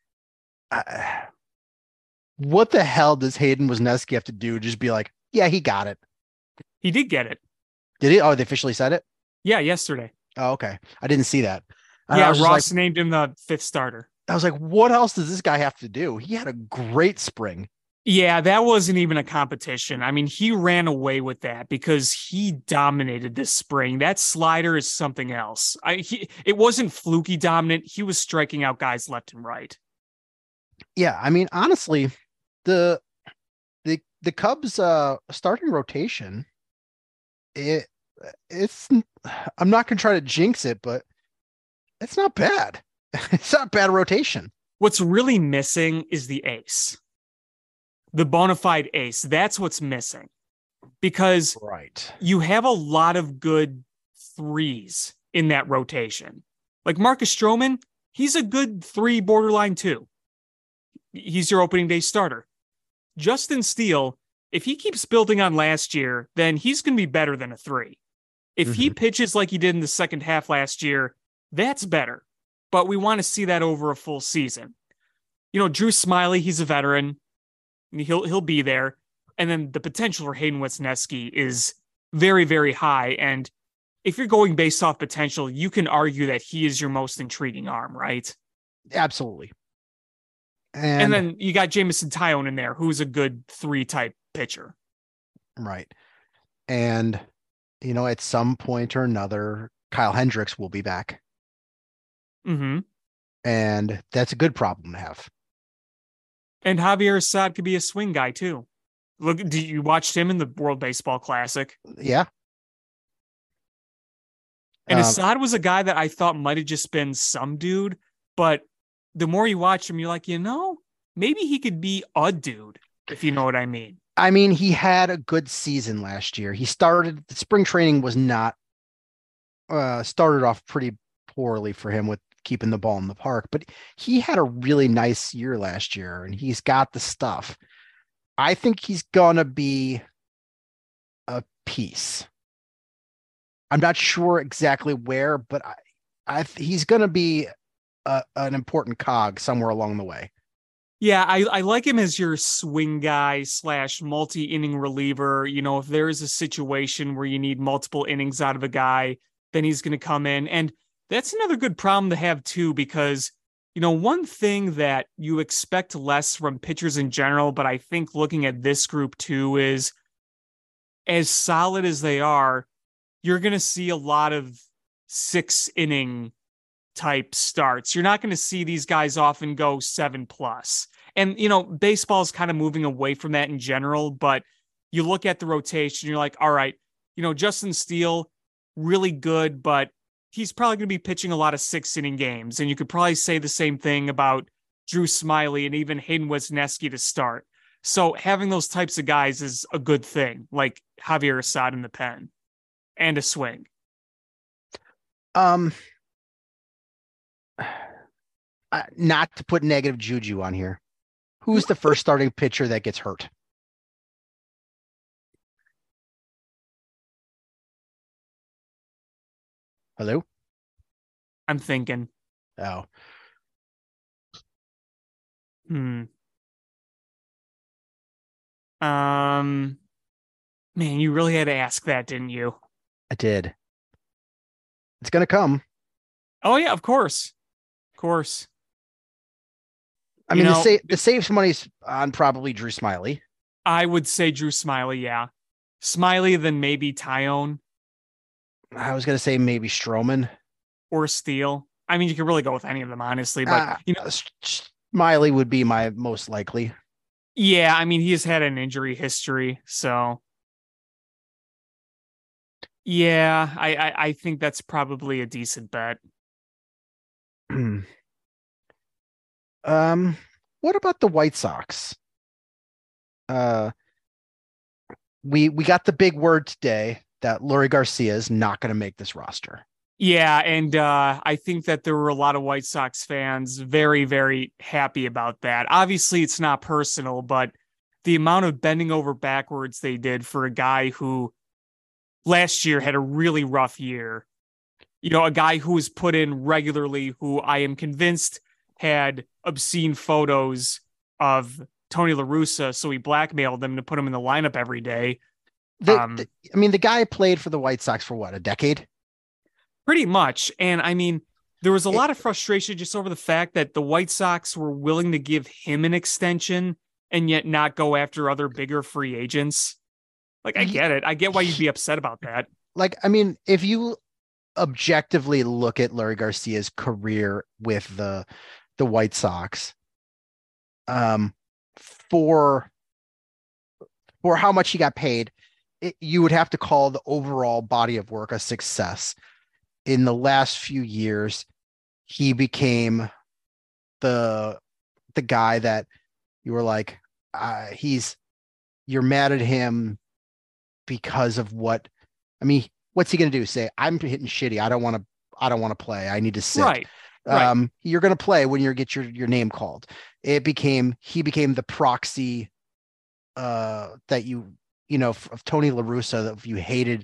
S3: What the hell does Hayden Wesneski have to do? Just be like, yeah, he got it.
S4: He did get it.
S3: Did he? Oh, they officially said it?
S4: Yeah, yesterday.
S3: Oh, okay. I didn't see that.
S4: Yeah, Ross named him the fifth starter.
S3: I was like, what else does this guy have to do? He had a great spring.
S4: Yeah, that wasn't even a competition. I mean, he ran away with that because he dominated this spring. That slider is something else. It wasn't fluky dominant. He was striking out guys left and right.
S3: Yeah, I mean, honestly, the Cubs starting rotation, it's I'm not gonna try to jinx it, but it's not bad. It's not bad rotation.
S4: What's really missing is the ace. The bona fide ace. That's what's missing. Because you have a lot of good threes in that rotation. Like Marcus Stroman, he's a good 3, borderline 2. He's your opening day starter. Justin Steele, if he keeps building on last year, then he's going to be better than a 3. If he pitches like he did in the second half last year, that's better. But we want to see that over a full season. Drew Smiley, he's a veteran. He'll be there. And then the potential for Hayden Wesneski is very, very high. And if you're going based off potential, you can argue that he is your most intriguing arm, right?
S3: Absolutely.
S4: And then you got Jameson Taillon in there, who's a good 3-type pitcher.
S3: Right. And, at some point or another, Kyle Hendricks will be back.
S4: Mm-hmm.
S3: And that's a good problem to have.
S4: And Javier Assad could be a swing guy, too. Look, you watched him in the World Baseball Classic?
S3: Yeah.
S4: And Assad was a guy that I thought might have just been some dude, but the more you watch him, you're like, maybe he could be a dude, if you know what I mean.
S3: I mean, he had a good season last year. The spring training was not started off pretty poorly for him with keeping the ball in the park, but he had a really nice year last year and he's got the stuff. I think he's going to be a piece. I'm not sure exactly where, but he's going to be an important cog somewhere along the way.
S4: Yeah, I like him as your swing guy / multi-inning reliever. If there is a situation where you need multiple innings out of a guy, then he's going to come in. And that's another good problem to have too, because, one thing that you expect less from pitchers in general, but I think looking at this group too, is as solid as they are, you're going to see a lot of 6-inning type starts. You're not going to see these guys often go 7+. And, baseball is kind of moving away from that in general, but you look at the rotation, you're like, all right, Justin Steele, really good, but he's probably going to be pitching a lot of 6-inning games. And you could probably say the same thing about Drew Smiley and even Hayden Wesneski to start. So having those types of guys is a good thing, like Javier Assad in the pen and a swing.
S3: Not to put negative juju on here. Who's the first starting pitcher that gets hurt? Hello?
S4: I'm thinking.
S3: Oh.
S4: Man, you really had to ask that, didn't you?
S3: I did. It's going to come.
S4: Oh, yeah, of course. Of course.
S3: I mean, the safe money's on probably Drew Smiley.
S4: I would say Drew Smiley, yeah. Smiley, then maybe Taillon.
S3: I was going to say maybe Stroman.
S4: Or Steele. I mean, you could really go with any of them, honestly. But,
S3: Smiley would be my most likely.
S4: Yeah, I mean, he has had an injury history, so... Yeah, I think that's probably a decent bet.
S3: What about the White Sox? We got the big word today that Leury Garcia is not going to make this roster.
S4: Yeah, and I think that there were a lot of White Sox fans very, very happy about that. Obviously, it's not personal, but the amount of bending over backwards they did for a guy who last year had a really rough year, a guy who was put in regularly, who I am convinced had obscene photos of Tony La Russa, so he blackmailed them to put him in the lineup every day.
S3: The guy played for the White Sox for what, a decade?
S4: Pretty much. And I mean, there was a lot of frustration just over the fact that the White Sox were willing to give him an extension and yet not go after other bigger free agents. Like, I get it. I get why you'd be upset about that.
S3: Like, I mean, if you objectively look at Leury Garcia's career with the White Sox, for how much he got paid, you would have to call the overall body of work a success. In the last few years, he became the guy that you were like, you're mad at him because of what, I mean, what's he going to do? Say, I'm hitting shitty. I don't want to play. I need to sit.
S4: Right. Right.
S3: You're going to play when you get your name called. He became the proxy that of Tony La Russa, that if you hated,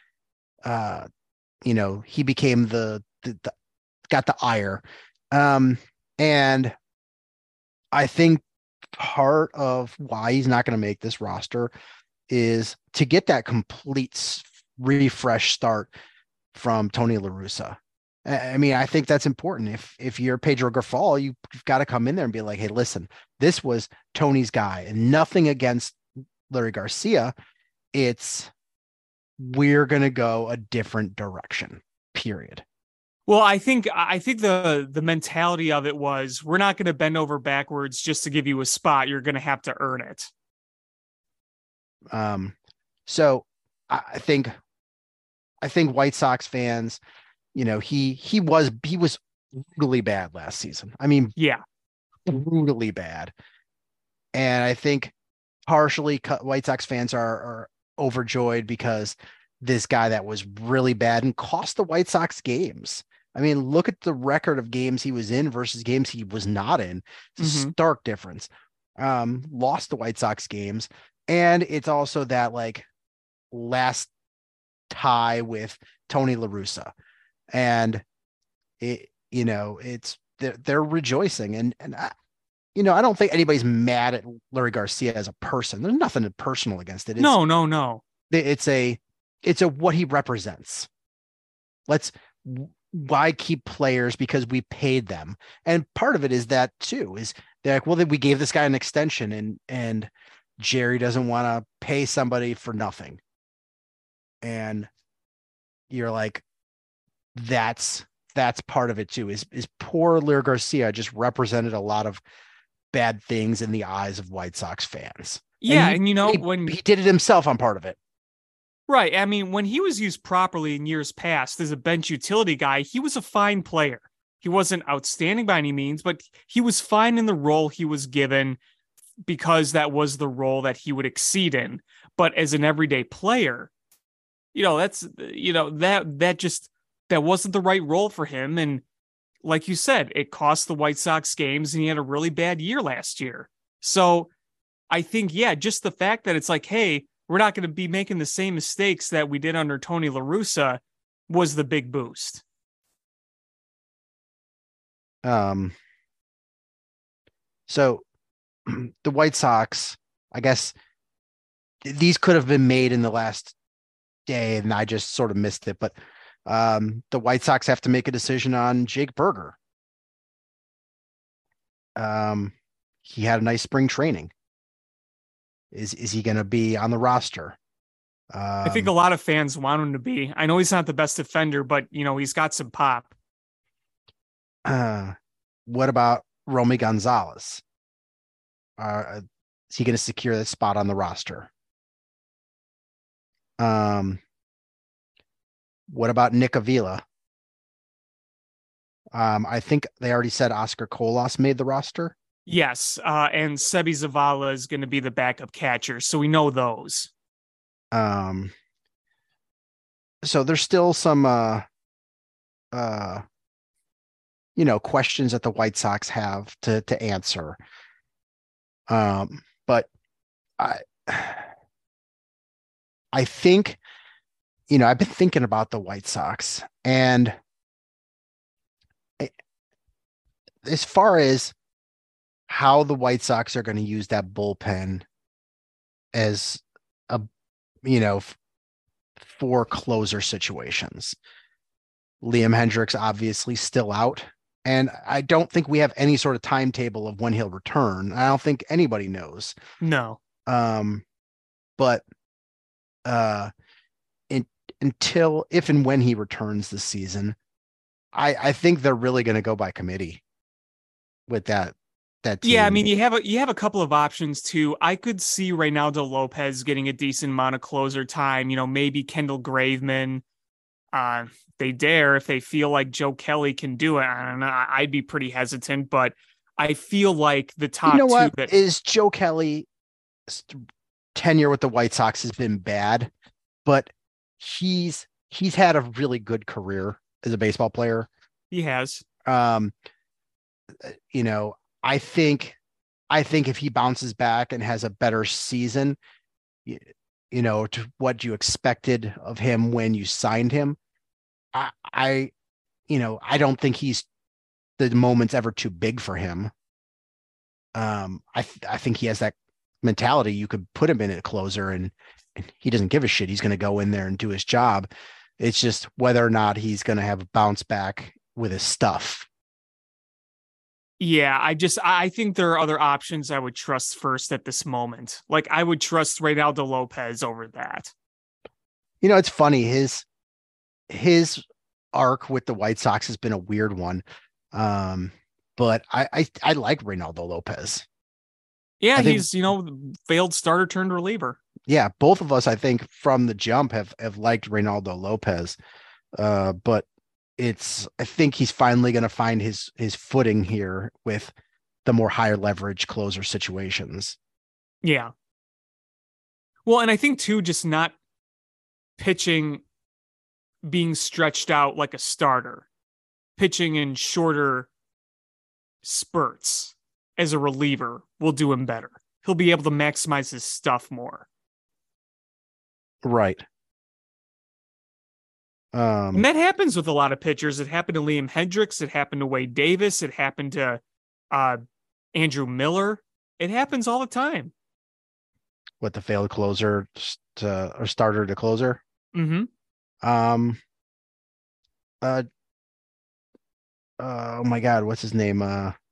S3: he became the got the ire. And I think part of why he's not going to make this roster is to get that complete refresh start from Tony La Russa. I mean, I think that's important. If you're Pedro Grifol, you've got to come in there and be like, hey, listen, this was Tony's guy, and nothing against Larry Garcia. We're going to go a different direction, period.
S4: Well, I think the mentality of it was, we're not going to bend over backwards just to give you a spot. You're going to have to earn it.
S3: So I think White Sox fans, he was brutally bad last season. I mean,
S4: yeah,
S3: brutally bad. And I think partially White Sox fans are overjoyed because this guy that was really bad and cost the White Sox games. I mean, look at the record of games he was in versus games he was not in. It's a stark difference. Lost the White Sox games. And it's also that like last tie with Tony La Russa. And they're rejoicing. And I don't think anybody's mad at Larry Garcia as a person. There's nothing personal against it.
S4: No.
S3: It's what he represents. Why keep players? Because we paid them. And part of it is that too, is they're like, well, we gave this guy an extension and Jerry doesn't want to pay somebody for nothing. And you're like, that's part of it too, is poor Larry Garcia just represented a lot of bad things in the eyes of White Sox fans.
S4: Yeah.
S3: And when he did it himself on part of it.
S4: Right. I mean, when he was used properly in years past as a bench utility guy, he was a fine player. He wasn't outstanding by any means, but he was fine in the role he was given because that was the role that he would exceed in. But as an everyday player, that wasn't the right role for him. And like you said, it cost the White Sox games, and he had a really bad year last year. So I think, just the fact that it's like, hey, we're not going to be making the same mistakes that we did under Tony La Russa was the big boost.
S3: So the White Sox, I guess these could have been made in the last day and I just sort of missed it, but the White Sox have to make a decision on Jake Burger. He had a nice spring training. Is he going to be on the roster?
S4: I think a lot of fans want him to be. I know he's not the best defender, but he's got some pop.
S3: What about Romy Gonzalez? Is he going to secure that spot on the roster? What about Nick Avila? I think they already said Oscar Colas made the roster.
S4: Yes, and Sebi Zavala is going to be the backup catcher, so we know those.
S3: So there's still some questions that the White Sox have to answer. But I think, I've been thinking about the White Sox, and as far as how the White Sox are going to use that bullpen as for closer situations. Liam Hendriks obviously still out, and I don't think we have any sort of timetable of when he'll return. I don't think anybody knows.
S4: No.
S3: But until if and when he returns this season, I think they're really going to go by committee with that team.
S4: Yeah, I mean, you have a couple of options too. I could see Reynaldo Lopez getting a decent amount of closer time. Maybe Kendall Graveman. They dare if they feel like Joe Kelly can do it. I don't know. I'd be pretty hesitant, but I feel like the top two that
S3: is Joe Kelly tenure with the White Sox has been bad, but he's had a really good career as a baseball player.
S4: He has.
S3: You know, I think if he bounces back and has a better season, you know, to what you expected of him when you signed him, I I don't think the moment's ever too big for him. I think he has that mentality. You could put him in a closer and he doesn't give a shit. He's going to go in there and do his job. It's just whether or not he's going to have a bounce back with his stuff.
S4: Yeah, I think there are other options I would trust first at this moment. Like I would trust Reynaldo Lopez over that.
S3: You know, it's funny. His arc with the White Sox has been a weird one. But I like Reynaldo Lopez.
S4: Yeah, he's, failed starter turned reliever.
S3: Yeah, both of us, I think, from the jump have liked Reynaldo Lopez. But I think he's finally going to find his footing here with the more higher leverage closer situations.
S4: Yeah. Well, and I think too, just not pitching, being stretched out like a starter, pitching in shorter spurts as a reliever will do him better. He'll be able to maximize his stuff more.
S3: Right.
S4: And that happens with a lot of pitchers. It happened to Liam Hendriks. It happened to Wade Davis. It happened to Andrew Miller. It happens all the time.
S3: What, the failed closer or starter to closer?
S4: Mm-hmm.
S3: Oh my God, what's his name?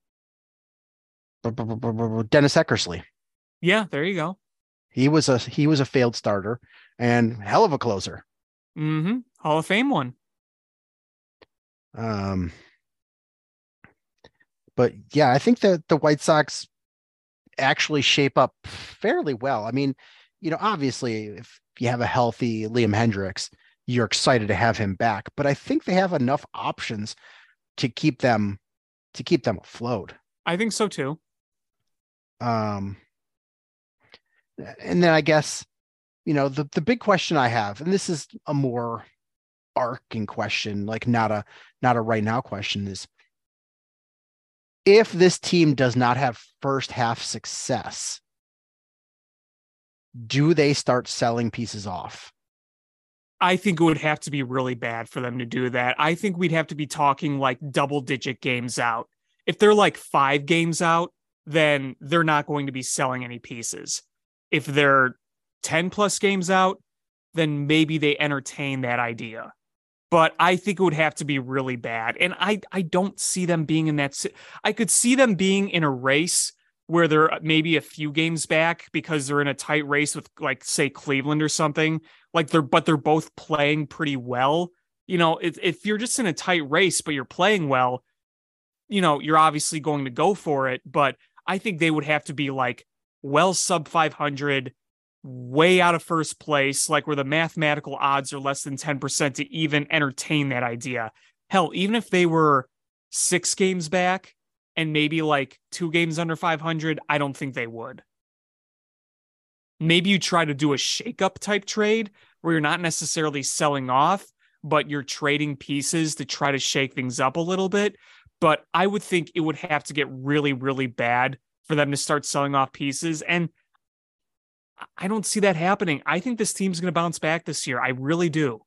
S3: Dennis Eckersley.
S4: Yeah, there you go.
S3: He was a failed starter and hell of a closer.
S4: Mm-hmm. Hall of Fame one.
S3: But yeah, I think that the White Sox actually shape up fairly well. I mean, obviously, if you have a healthy Liam Hendriks, you're excited to have him back. But I think they have enough options to keep them afloat.
S4: I think so too.
S3: And then I guess, the big question I have, and this is a more arcing question, like not a right now question, is if this team does not have first half success, do they start selling pieces off?
S4: I think it would have to be really bad for them to do that. I think we'd have to be talking like double-digit games out. If they're like 5 games out, then they're not going to be selling any pieces. If they're 10 plus games out, then maybe they entertain that idea. But I think it would have to be really bad. And I don't see them being in that. I could see them being in a race where they're maybe a few games back because they're in a tight race with, like, say, Cleveland or something. But they're both playing pretty well. If you're just in a tight race, but you're playing well, you're obviously going to go for it. But I think they would have to be like well sub 500, way out of first place, like where the mathematical odds are less than 10% to even entertain that idea. Hell, even if they were 6 games back and maybe like 2 games under 500, I don't think they would. Maybe you try to do a shakeup type trade where you're not necessarily selling off, but you're trading pieces to try to shake things up a little bit. But I would think it would have to get really, really bad for them to start selling off pieces. And I don't see that happening. I think this team's going to bounce back this year. I really do.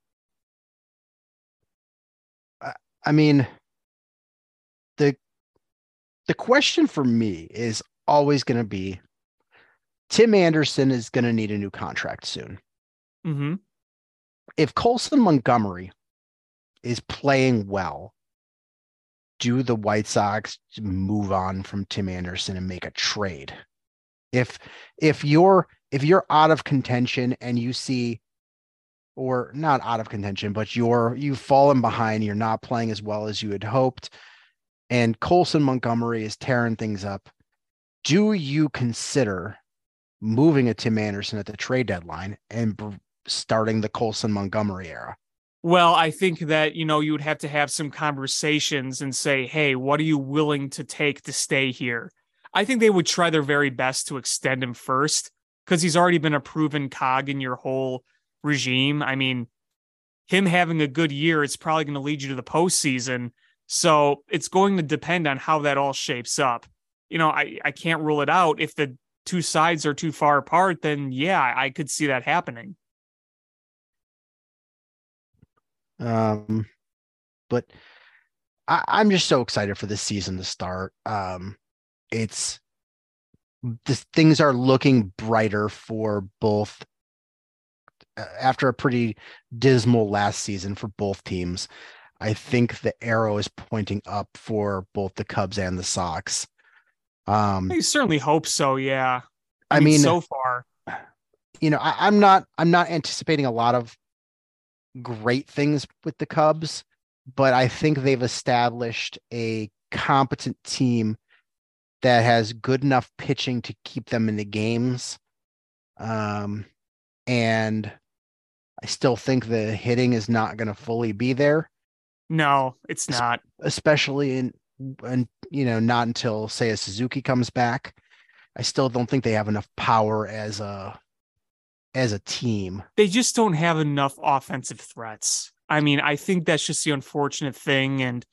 S3: I mean, the question for me is always going to be, Tim Anderson is going to need a new contract soon.
S4: Mm-hmm.
S3: If Colson Montgomery is playing well, do the White Sox move on from Tim Anderson and make a trade? If you're out of contention and you see, or not out of contention, but you've fallen behind, you're not playing as well as you had hoped, and Colson Montgomery is tearing things up, do you consider moving a Tim Anderson at the trade deadline and starting the Colson Montgomery era?
S4: Well, I think that, you would have to have some conversations and say, hey, what are you willing to take to stay here? I think they would try their very best to extend him first because he's already been a proven cog in your whole regime. I mean, him having a good year, it's probably going to lead you to the postseason, So it's going to depend on how that all shapes up. I can't rule it out. If the two sides are too far apart, then yeah, I could see that happening.
S3: But I'm just so excited for this season to start. Things are looking brighter for both after a pretty dismal last season for both teams. I think the arrow is pointing up for both the Cubs and the Sox.
S4: I certainly hope so. Yeah.
S3: I mean,
S4: so far,
S3: I'm not anticipating a lot of great things with the Cubs, but I think they've established a competent team that has good enough pitching to keep them in the games. And I still think the hitting is not going to fully be there.
S4: No, it's not.
S3: Especially not until, say, a Suzuki comes back. I still don't think they have enough power as a team.
S4: They just don't have enough offensive threats. I mean, I think that's just the unfortunate thing. And,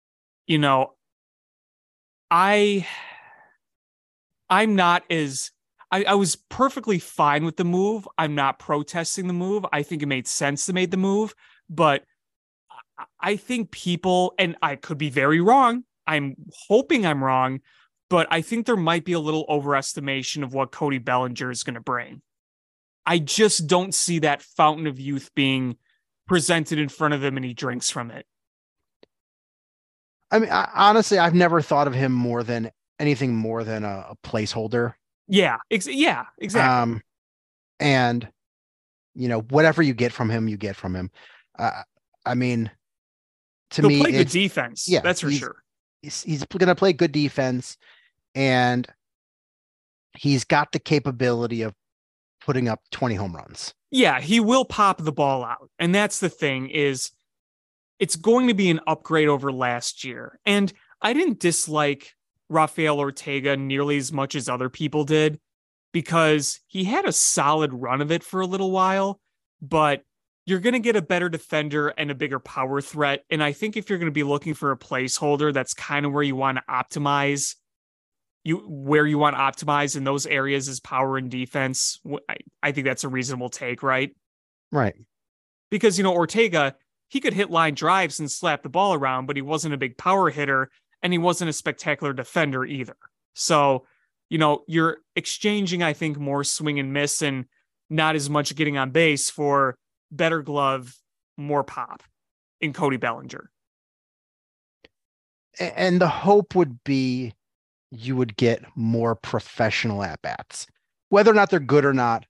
S4: I'm not as I was perfectly fine with the move. I'm not protesting the move. I think it made sense to make the move, but I think people, and I could be very wrong. I'm hoping I'm wrong, but I think there might be a little overestimation of what Cody Bellinger is going to bring. I just don't see that fountain of youth being presented in front of him and he drinks from it.
S3: I mean, honestly, I've never thought of him more than anything more than a placeholder.
S4: Yeah, exactly.
S3: And whatever you get from him, you get from him. I mean,
S4: He'll play good defense. Yeah, that's for sure.
S3: He's going to play good defense, and he's got the capability of putting up 20 home runs.
S4: Yeah, he will pop the ball out. And that's the thing, is it's going to be an upgrade over last year. And I didn't dislike Rafael Ortega nearly as much as other people did, because he had a solid run of it for a little while, but you're going to get a better defender and a bigger power threat. And I think if you're going to be looking for a placeholder, that's kind of where you want to optimize. Where you want to optimize in those areas is power and defense. I think that's a reasonable take, right?
S3: Right.
S4: Because, Ortega, he could hit line drives and slap the ball around, but he wasn't a big power hitter and he wasn't a spectacular defender either. So, you're exchanging, I think, more swing and miss and not as much getting on base for better glove, more pop in Cody Bellinger.
S3: And the hope would be you would get more professional at-bats. Whether or not they're good or not,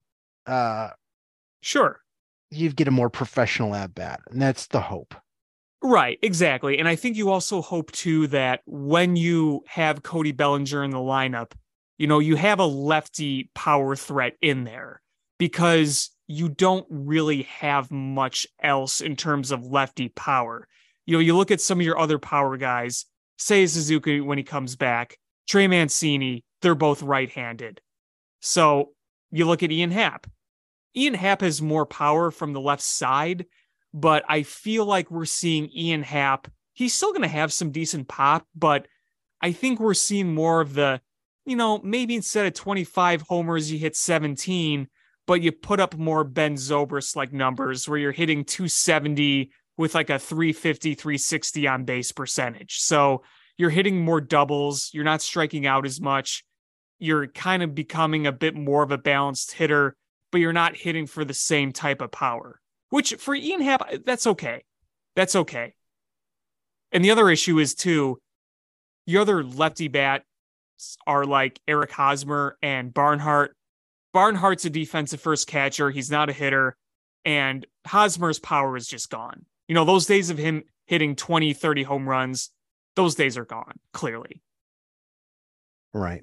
S4: sure,
S3: you get a more professional at-bat, and that's the hope.
S4: Right, exactly. And I think you also hope, too, that when you have Cody Bellinger in the lineup, you have a lefty power threat in there, because you don't really have much else in terms of lefty power. You look at some of your other power guys, say Suzuki when he comes back, Trey Mancini, they're both right-handed. So you look at Ian Happ. Ian Happ has more power from the left side, but I feel like we're seeing Ian Happ. He's still going to have some decent pop, but I think we're seeing more of the, maybe instead of 25 homers, you hit 17, but you put up more Ben Zobrist-like numbers where you're hitting 270 with like a 350, 360 on base percentage. So you're hitting more doubles. You're not striking out as much. You're kind of becoming a bit more of a balanced hitter, but you're not hitting for the same type of power, which for Ian Happ, that's okay. That's okay. And the other issue is, too, your other lefty bats are like Eric Hosmer and Barnhart. Barnhart's a defensive first catcher. He's not a hitter. And Hosmer's power is just gone. Those days of him hitting 20, 30 home runs, those days are gone, clearly.
S3: Right.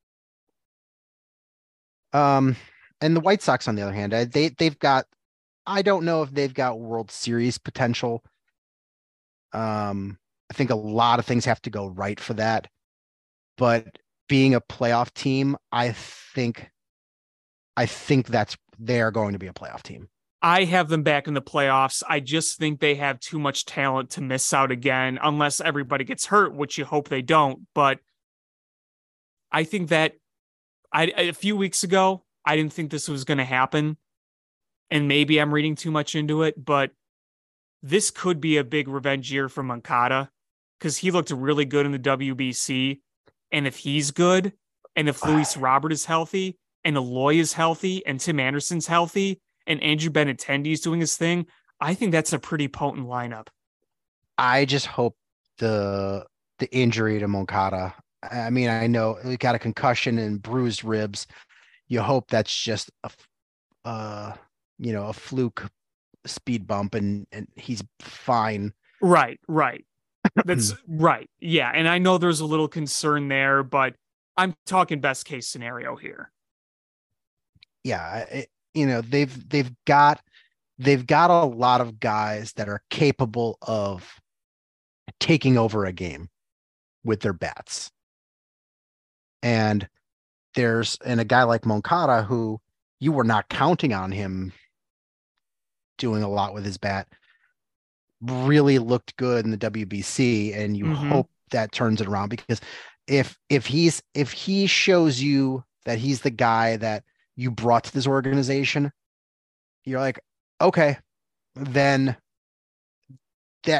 S3: And the White Sox, on the other hand, they've got, I don't know if they've got World Series potential. I think a lot of things have to go right for that. But being a playoff team, I think they're going to be a playoff team.
S4: I have them back in the playoffs. I just think they have too much talent to miss out again, unless everybody gets hurt, which you hope they don't. But I think that a few weeks ago, I didn't think this was going to happen. And maybe I'm reading too much into it, but this could be a big revenge year for Moncada because he looked really good in the WBC. And if he's good, and if Luis Robert is healthy, and Eloy is healthy, and Tim Anderson's healthy, and Andrew Benintendi is doing his thing, I think that's a pretty potent lineup.
S3: I just hope the injury to Moncada. I mean, I know he got a concussion and bruised ribs. You hope that's just a fluke speed bump and he's fine.
S4: Right. That's right. Yeah. And I know there's a little concern there, but I'm talking best case scenario here.
S3: Yeah. They've got a lot of guys that are capable of taking over a game with their bats. And a guy like Moncada who you were not counting on him doing a lot with his bat really looked good in the WBC, and you hope that turns it around, because if he shows you that he's the guy that you brought to this organization, you're like, okay, then that,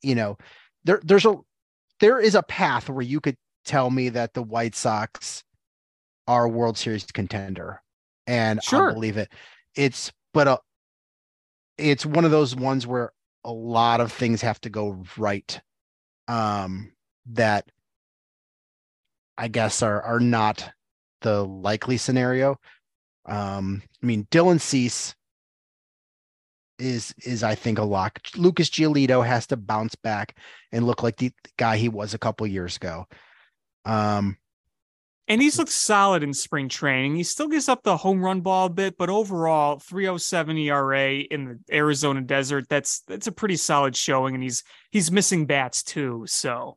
S3: there is a path where you could tell me that the White Sox are a World Series contender, and
S4: sure,
S3: I'll believe it. It's one of those ones where a lot of things have to go right, that I guess are not the likely scenario. I mean, Dylan Cease is I think a lock. Lucas Giolito has to bounce back and look like the guy he was a couple years ago.
S4: And he's looked solid in spring training. He still gives up the home run ball a bit, but overall, 3.07 ERA in the Arizona desert, that's a pretty solid showing, and he's missing bats too. So,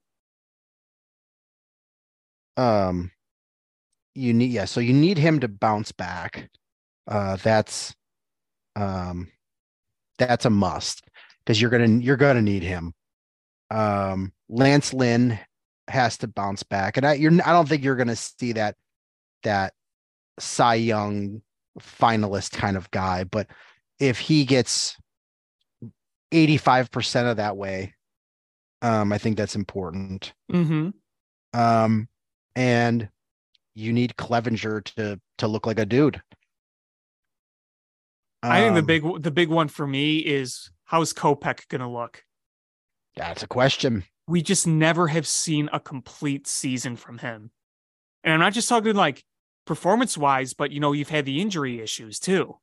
S3: you need him to bounce back. That's a must, because you're gonna need him. Lance Lynn has to bounce back, and I don't think you're gonna see that Cy Young finalist kind of guy, but if he gets 85% of that way, I think that's important. And you need Clevenger to look like a dude.
S4: I think the big one for me is, how's Kopech going to look?
S3: That's a question.
S4: We just never have seen a complete season from him. And I'm not just talking like performance-wise, but, you've had the injury issues too.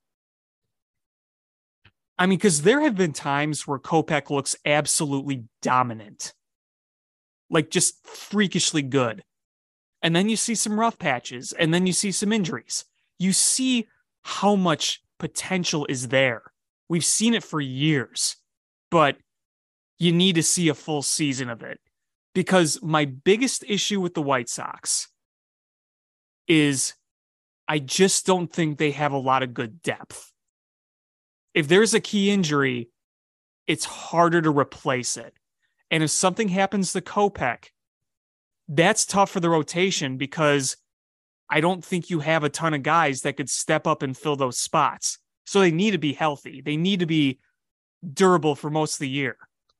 S4: I mean, because there have been times where Kopech looks absolutely dominant. Like, just freakishly good. And then you see some rough patches, and then you see some injuries. You see how much potential is there. We've seen it for years, but you need to see a full season of it, because my biggest issue with the White Sox is I just don't think they have a lot of good depth. If there's a key injury, it's harder to replace it. And if something happens to Kopech, that's tough for the rotation, because I don't think you have a ton of guys that could step up and fill those spots. So they need to be healthy. They need to be durable for most of the year.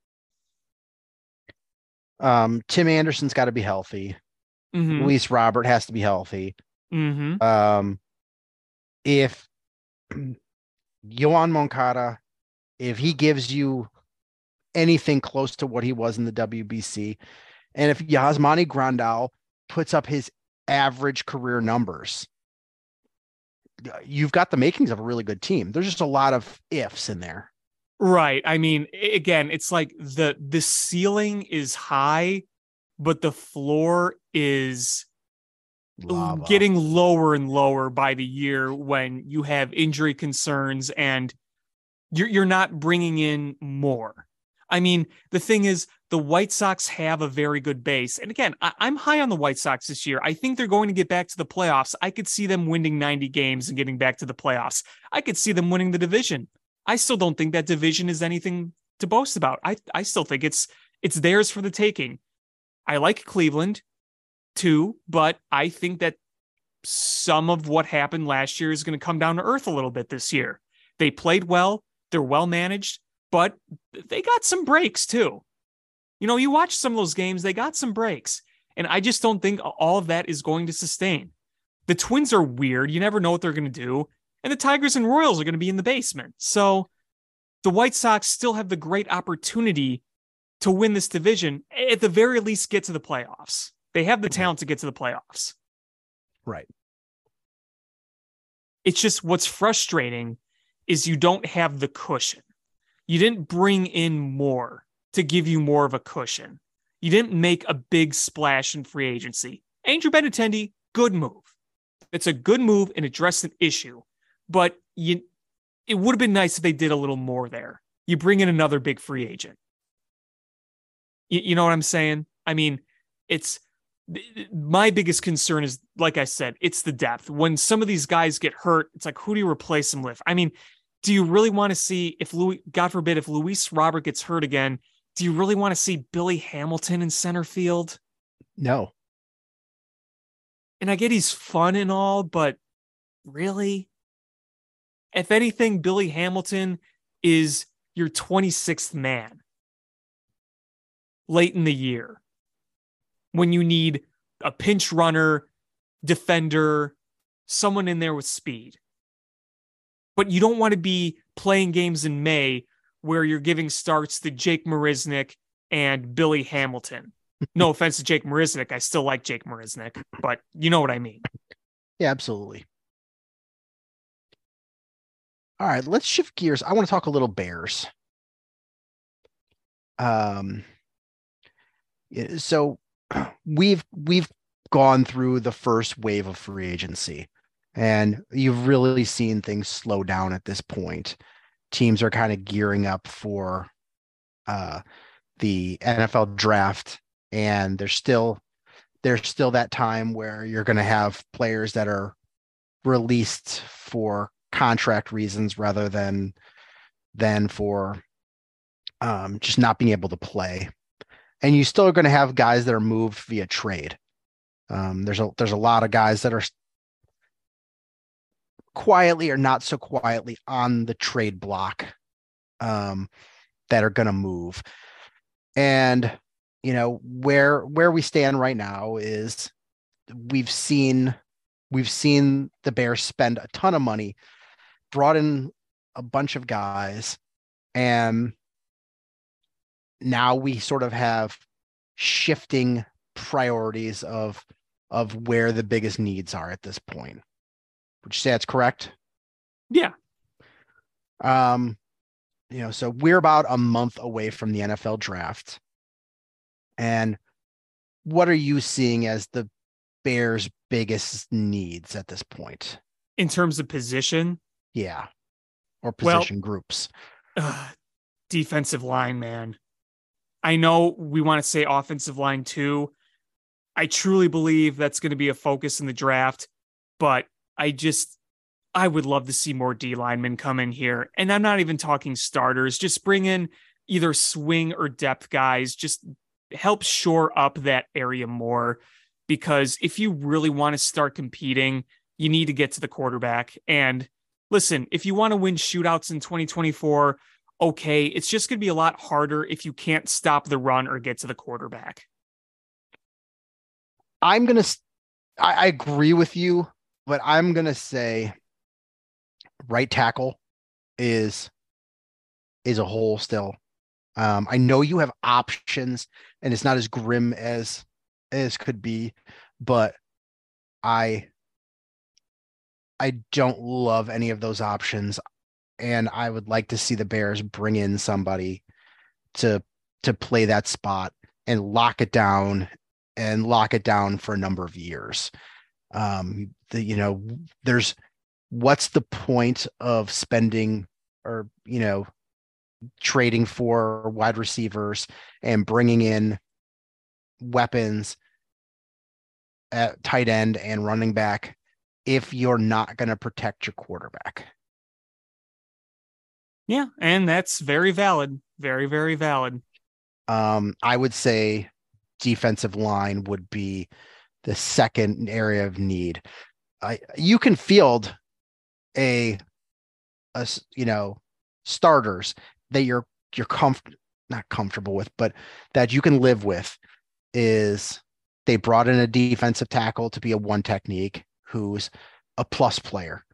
S3: Tim Anderson's got to be healthy. Luis Robert has to be healthy. If Yoan Moncada, if he gives you anything close to what he was in the WBC, and if Yasmani Grandal puts up his average career numbers, you've got the makings of a really good team. There's just a lot of ifs in there.
S4: Right. I mean, again, it's like the ceiling is high, but the floor is
S3: Lava.
S4: Getting lower and lower by the year when you have injury concerns and you're not bringing in more. I mean, the thing is, the White Sox have a very good base. And again, I'm high on the White Sox this year. I think they're going to get back to the playoffs. I could see them winning 90 games and getting back to the playoffs. I could see them winning the division. I still don't think that division is anything to boast about. I still think it's theirs for the taking. I like Cleveland too, but I think that some of what happened last year is going to come down to earth a little bit this year. They played well, they're well managed, but they got some breaks too. You know, you watch some of those games, they got some breaks. And I just don't think all of that is going to sustain. The Twins are weird. You never know what they're going to do. And the Tigers and Royals are going to be in the basement. So the White Sox still have the great opportunity to win this division, at the very least get to the playoffs. They have the talent to get to the playoffs.
S3: Right.
S4: It's just what's frustrating is you don't have the cushion. You didn't bring in more to give you more of a cushion. You didn't make a big splash in free agency. Andrew Benintendi, good move. It's a good move and addressed an issue, but it would have been nice if they did a little more there. You bring in another big free agent. You know what I'm saying? I mean, my biggest concern is, like I said, it's the depth. When some of these guys get hurt, it's like, who do you replace them with? I mean, do you really want to see if God forbid, if Luis Robert gets hurt again, do you really want to see Billy Hamilton in center field?
S3: No.
S4: And I get he's fun and all, but really? If anything, Billy Hamilton is your 26th man late in the year when you need a pinch runner, defender, someone in there with speed. But you don't want to be playing games in May where you're giving starts to Jake Marisnick and Billy Hamilton. No offense to Jake Marisnick. I still like Jake Marisnick, but you know what I mean.
S3: Yeah, absolutely. All right, let's shift gears. I want to talk a little Bears. So we've gone through the first wave of free agency, and you've really seen things slow down at this point. Teams are kind of gearing up for the NFL draft, and there's still that time where you're going to have players that are released for contract reasons rather than for just not being able to play. And you still are going to have guys that are moved via trade. There's a lot of guys that are quietly or not so quietly on the trade block that are going to move. And you know, where we stand right now is we've seen the Bears spend a ton of money, brought in a bunch of guys, and now we sort of have shifting priorities of where the biggest needs are at this point. Would you say that's correct?
S4: Yeah.
S3: You know, so we're about a month away from the NFL draft. And what are you seeing as the Bears' biggest needs at this point?
S4: In terms of position?
S3: Yeah. Or position groups.
S4: Defensive line, man. I know we want to say offensive line too. I truly believe that's going to be a focus in the draft, but I would love to see more D linemen come in here. And I'm not even talking starters. Just bring in either swing or depth guys. Just help shore up that area more, because if you really want to start competing, you need to get to the quarterback. And listen, if you want to win shootouts in 2024, okay, it's just going to be a lot harder if you can't stop the run or get to the quarterback.
S3: I agree with you, but I'm going to say right tackle is a hole still. I know you have options and it's not as grim as could be, but I don't love any of those options. And I would like to see the Bears bring in somebody to play that spot and lock it down for a number of years. What's the point of spending or, trading for wide receivers and bringing in weapons at tight end and running back if you're not going to protect your quarterback?
S4: Yeah, and that's very valid. Very, very valid.
S3: I would say defensive line would be the second area of need. You can field a starters that you're not comfortable with, but that you can live with. Is they brought in a defensive tackle to be a one technique who's a plus player.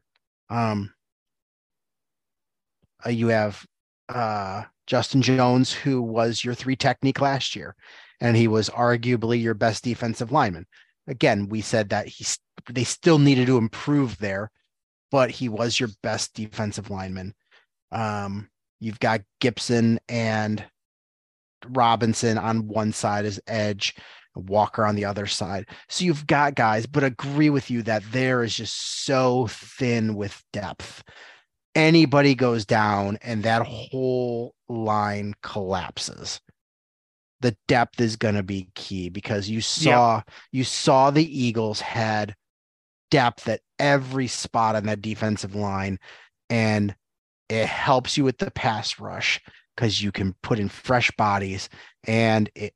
S3: You have Justin Jones, who was your three technique last year, and he was arguably your best defensive lineman. Again, we said that they still needed to improve there, but he was your best defensive lineman. You've got Gibson and Robinson on one side as edge, Walker on the other side. So you've got guys, but agree with you that there is just so thin with depth. Anybody goes down and that whole line collapses. The depth is going to be key because you saw the Eagles had depth at every spot on that defensive line, and it helps you with the pass rush because you can put in fresh bodies, and it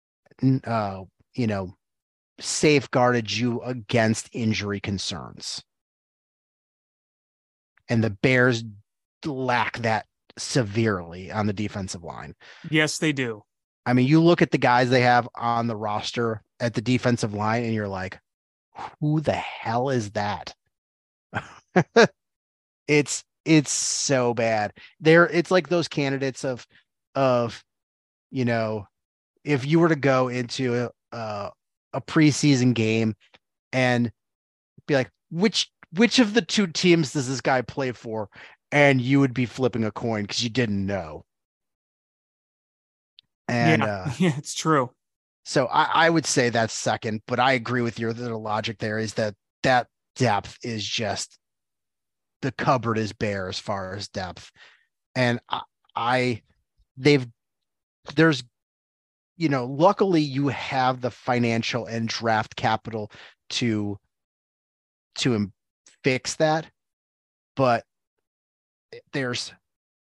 S3: safeguarded you against injury concerns. And the Bears lack that severely on the defensive line.
S4: Yes, they do.
S3: I mean, you look at the guys they have on the roster at the defensive line, and you're like, who the hell is that? It's so bad. It's like those candidates of if you were to go into a preseason game and be like, which of the two teams does this guy play for? And you would be flipping a coin because you didn't know. And
S4: yeah, it's true.
S3: So I would say that's second, but I agree with you. The logic there is that depth is just, the cupboard is bare as far as depth. And luckily you have the financial and draft capital to fix that. But there's,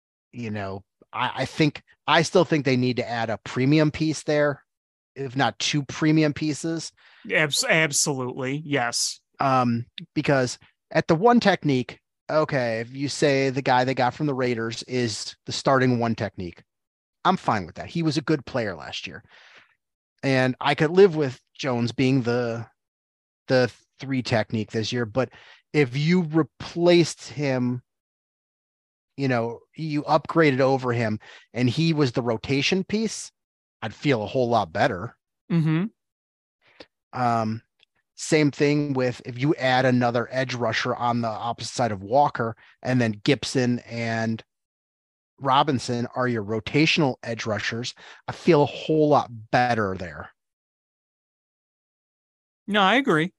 S3: I still think they need to add a premium piece there, if not two premium pieces.
S4: Absolutely. Yes.
S3: Because at the one technique, okay, if you say the guy they got from the Raiders is the starting one technique, I'm fine with that. He was a good player last year. And I could live with Jones being the three technique this year. But if you replaced him, you upgraded over him and he was the rotation piece, I'd feel a whole lot better.
S4: Mm-hmm.
S3: Same thing with if you add another edge rusher on the opposite side of Walker, and then Gibson and Robinson are your rotational edge rushers, I feel a whole lot better there.
S4: No, I agree.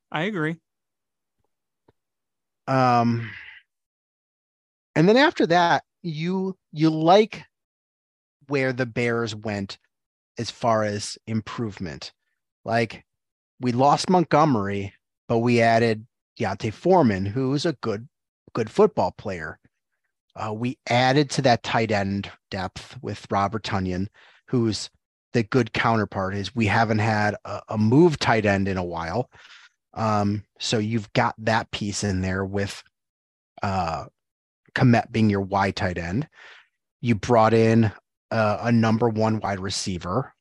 S3: And then after that, you like where the Bears went as far as improvement. Like, we lost Montgomery, but we added Deontay Foreman, who's a good football player. We added to that tight end depth with Robert Tonyan, who's the good counterpart. Is we haven't had a move tight end in a while. So you've got that piece in there with Kmet being your wide tight end. You brought in a number one wide receiver.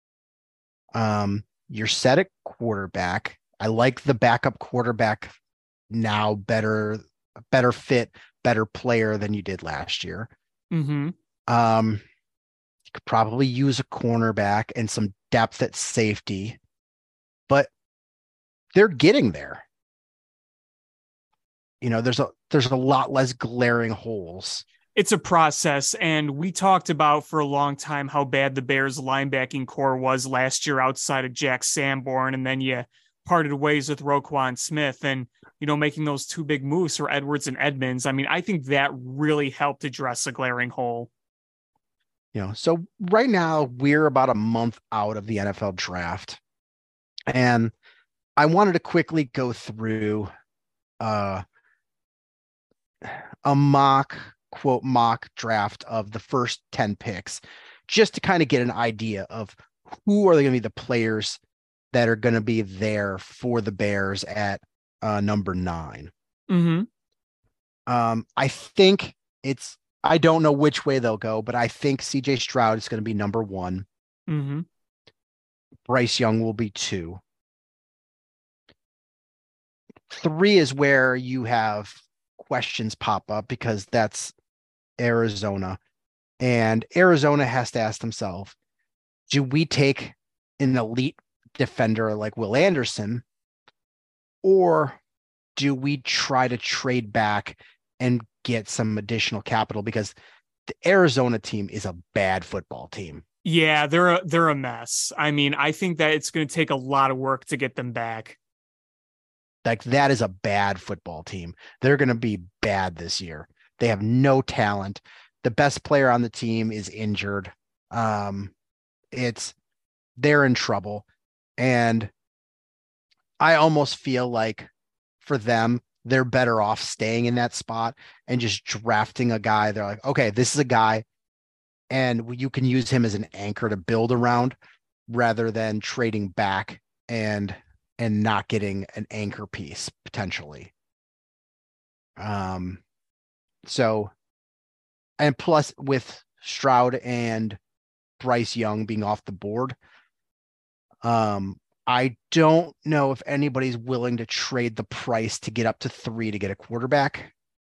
S3: You're set at quarterback. I like the backup quarterback now better fit, better player than you did last year.
S4: Mm-hmm.
S3: You could probably use a cornerback and some depth at safety, but they're getting there. There's a lot less glaring holes.
S4: It's a process, and we talked about for a long time how bad the Bears linebacking core was last year outside of Jack Sanborn, and then you parted ways with Roquan Smith, and making those two big moves for Edwards and Edmonds. I mean, I think that really helped address a glaring hole.
S3: So right now we're about a month out of the NFL draft, and I wanted to quickly go through a mock quote mock draft of the first 10 picks just to kind of get an idea of who are they going to be the players that are going to be there for the Bears at number 9.
S4: Mm-hmm.
S3: I think I don't know which way they'll go, but I think CJ Stroud is going to be number 1.
S4: Mm-hmm.
S3: Bryce Young will be 2. 3 is where you have questions pop up because that's Arizona. And Arizona has to ask themselves, do we take an elite defender like Will Anderson, or do we try to trade back and get some additional capital? Because the Arizona team is a bad football team.
S4: Yeah, they're a mess. I mean, I think that it's going to take a lot of work to get them back.
S3: Like, that is a bad football team. They're going to be bad this year. They have no talent. The best player on the team is injured. They're in trouble. And I almost feel like for them, they're better off staying in that spot and just drafting a guy. They're like, okay, this is a guy, and you can use him as an anchor to build around rather than trading back and not getting an anchor piece potentially. So, and plus with Stroud and Bryce Young being off the board, I don't know if anybody's willing to trade the price to get up to 3 to get a quarterback.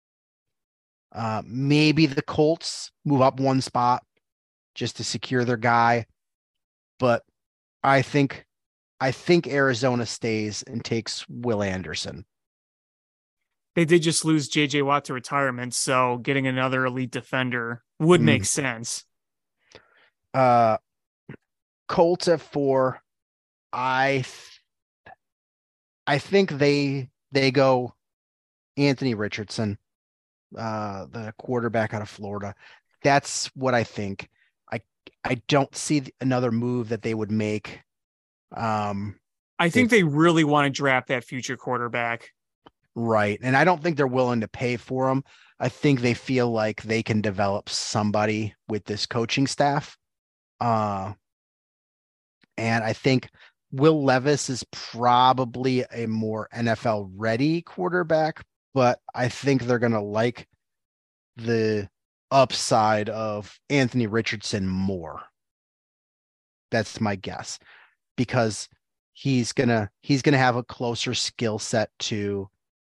S3: Maybe the Colts move up 1 spot just to secure their guy, but I think Arizona stays and takes Will Anderson.
S4: They did just lose J.J. Watt to retirement, so getting another elite defender would make sense.
S3: Colts at 4. I think they go Anthony Richardson, the quarterback out of Florida. That's what I think. I don't see another move that they would make.
S4: I think they really want to draft that future quarterback.
S3: Right. And I don't think they're willing to pay for him. I think they feel like they can develop somebody with this coaching staff. And I think Will Levis is probably a more NFL ready quarterback, but I think they're going to like the upside of Anthony Richardson more. That's my guess, because he's going to have a closer skill set to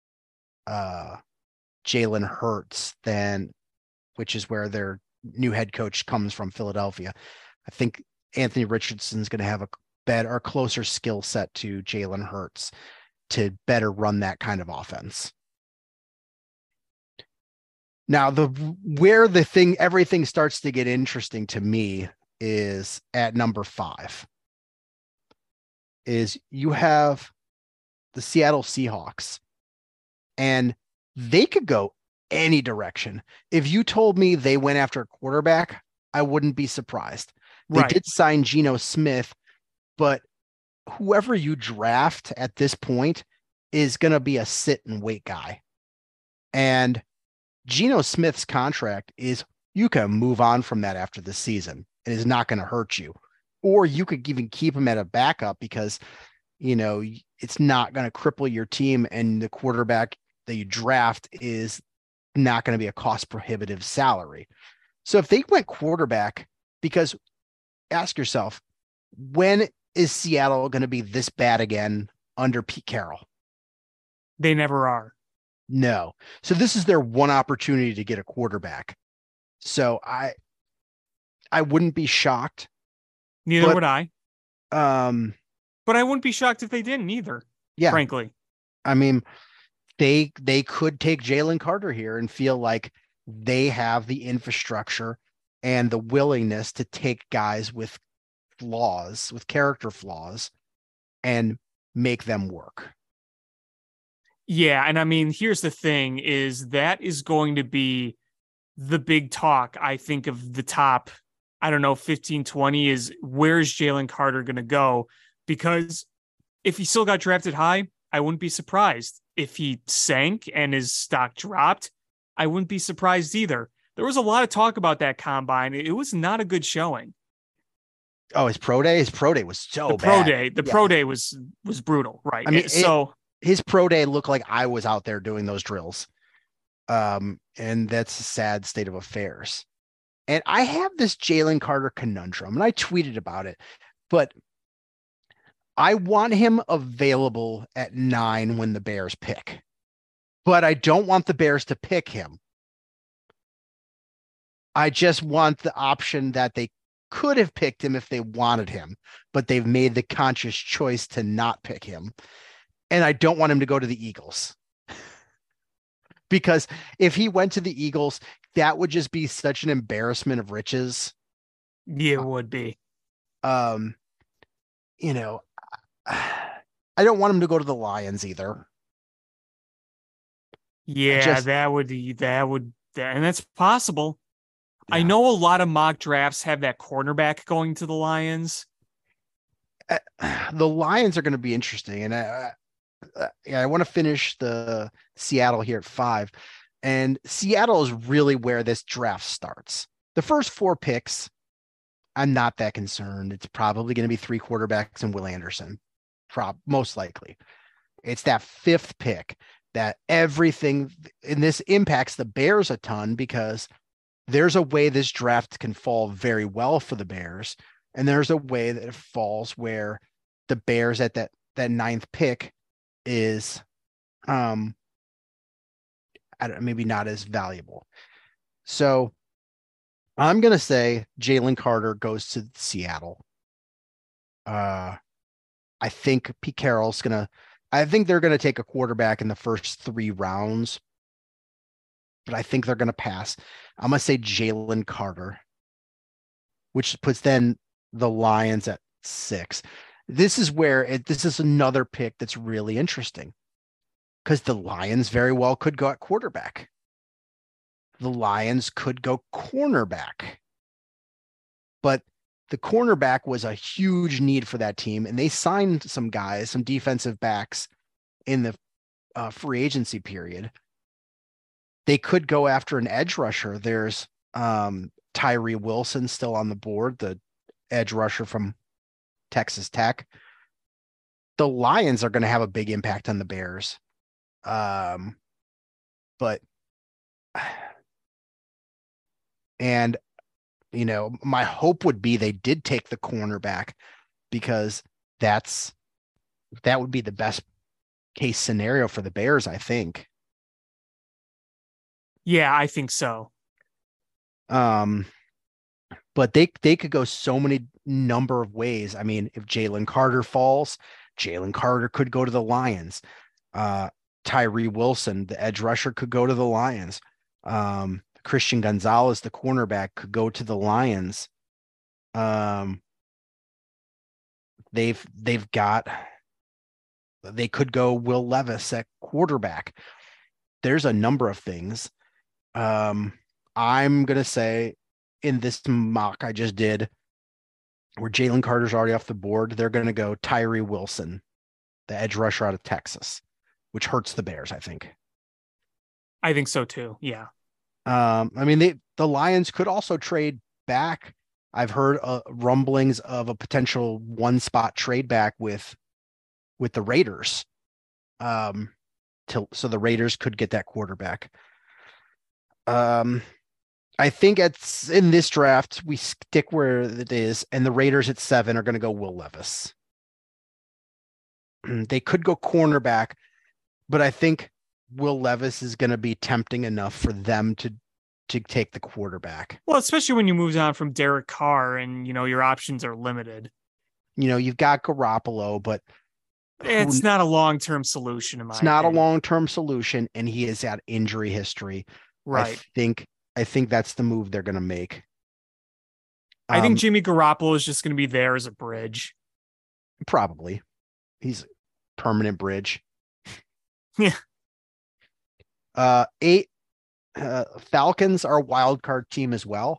S3: Jalen Hurts which is where their new head coach comes from, Philadelphia. I think Anthony Richardson's going to have a better or closer skill set to Jalen Hurts to better run that kind of offense. Now, everything starts to get interesting to me is at number 5. Is you have the Seattle Seahawks, and they could go any direction. If you told me they went after a quarterback, I wouldn't be surprised. They did sign Geno Smith, but whoever you draft at this point is going to be a sit and wait guy. And Geno Smith's contract is, you can move on from that after the season. It is not going to hurt you. Or you could even keep him at a backup because, it's not going to cripple your team, and the quarterback that you draft is not going to be a cost prohibitive salary. So if they went quarterback, because ask yourself, when is Seattle going to be this bad again under Pete Carroll?
S4: They never are.
S3: No. So this is their one opportunity to get a quarterback. So I wouldn't be shocked.
S4: Neither would I.
S3: But
S4: I wouldn't be shocked if they didn't either.
S3: Yeah.
S4: Frankly.
S3: I mean, they could take Jalen Carter here and feel like they have the infrastructure and the willingness to take guys with flaws, with character flaws, and make them work.
S4: Yeah. And I mean, here's the thing is that is going to be the big talk, I think, of the top, 15, 20 is where's Jalen Carter going to go? Because if he still got drafted high, I wouldn't be surprised. If he sank and his stock dropped, I wouldn't be surprised either. there was a lot of talk about that combine. It was not a good showing.
S3: Oh, his pro day was so
S4: The
S3: bad.
S4: pro day was brutal, right?
S3: I mean,
S4: so
S3: his pro day looked like I was out there doing those drills. And that's a sad state of affairs. And I have this Jalen Carter conundrum, and I tweeted about it, but I want him available at 9 when the Bears pick, but I don't want the Bears to pick him. I just want the option that they could have picked him if they wanted him, but they've made the conscious choice to not pick him. And I don't want him to go to the Eagles. Because if he went to the Eagles, that would just be such an embarrassment of riches.
S4: Yeah, it would be.
S3: I don't want him to go to the Lions either.
S4: Yeah, that would, and that's possible.
S3: Yeah.
S4: I know a lot of mock drafts have that cornerback going to the Lions.
S3: The Lions are going to be interesting, and I want to finish the Seattle here at 5, and Seattle is really where this draft starts. The first 4 picks, I'm not that concerned. It's probably going to be 3 quarterbacks and Will Anderson, most likely. It's that 5th pick that everything in this impacts the Bears a ton, because there's a way this draft can fall very well for the Bears, and there's a way that it falls where the Bears at that 9th pick is maybe not as valuable. So I'm going to say Jalen Carter goes to Seattle. I think Pete Carroll's I think they're going to take a quarterback in the first 3 rounds, but I think they're going to pass. I'm going to say Jalen Carter, which puts then the Lions at 6. This is where this is another pick that's really interesting, because the Lions very well could go at quarterback. The Lions could go cornerback, but the cornerback was a huge need for that team, and they signed some guys, some defensive backs in the free agency period. They could go after an edge rusher. There's Tyree Wilson still on the board, the edge rusher from Texas Tech. The Lions are going to have a big impact on the Bears. My hope would be they did take the cornerback, because that would be the best case scenario for the Bears, I think.
S4: Yeah, I think so.
S3: But they could go so many number of ways. I mean, if Jalen Carter falls, Jalen Carter could go to the Lions. Tyree Wilson, the edge rusher, could go to the Lions. Christian Gonzalez, the cornerback, could go to the Lions. They could go Will Levis at quarterback. There's a number of things. I'm going to say, in this mock I just did, where Jalen Carter's already off the board, they're going to go Tyree Wilson, the edge rusher out of Texas, which hurts the Bears, I think.
S4: I think so too. Yeah.
S3: The Lions could also trade back. I've heard rumblings of a potential 1-spot trade back with the Raiders. So the Raiders could get that quarterback. I think it's in this draft, we stick where it is, and the Raiders at 7 are going to go Will Levis. They could go cornerback, but I think Will Levis is going to be tempting enough for them to take the quarterback.
S4: Well, especially when you move on from Derek Carr and, your options are limited.
S3: You've got Garoppolo, but
S4: it's not a long-term solution in my
S3: opinion. It's not a long-term solution, and he has had injury history.
S4: Right.
S3: I think that's the move they're going to make.
S4: I think Jimmy Garoppolo is just going to be there as a bridge.
S3: Probably. He's a permanent bridge.
S4: Yeah.
S3: 8, Falcons are a wild card team as well.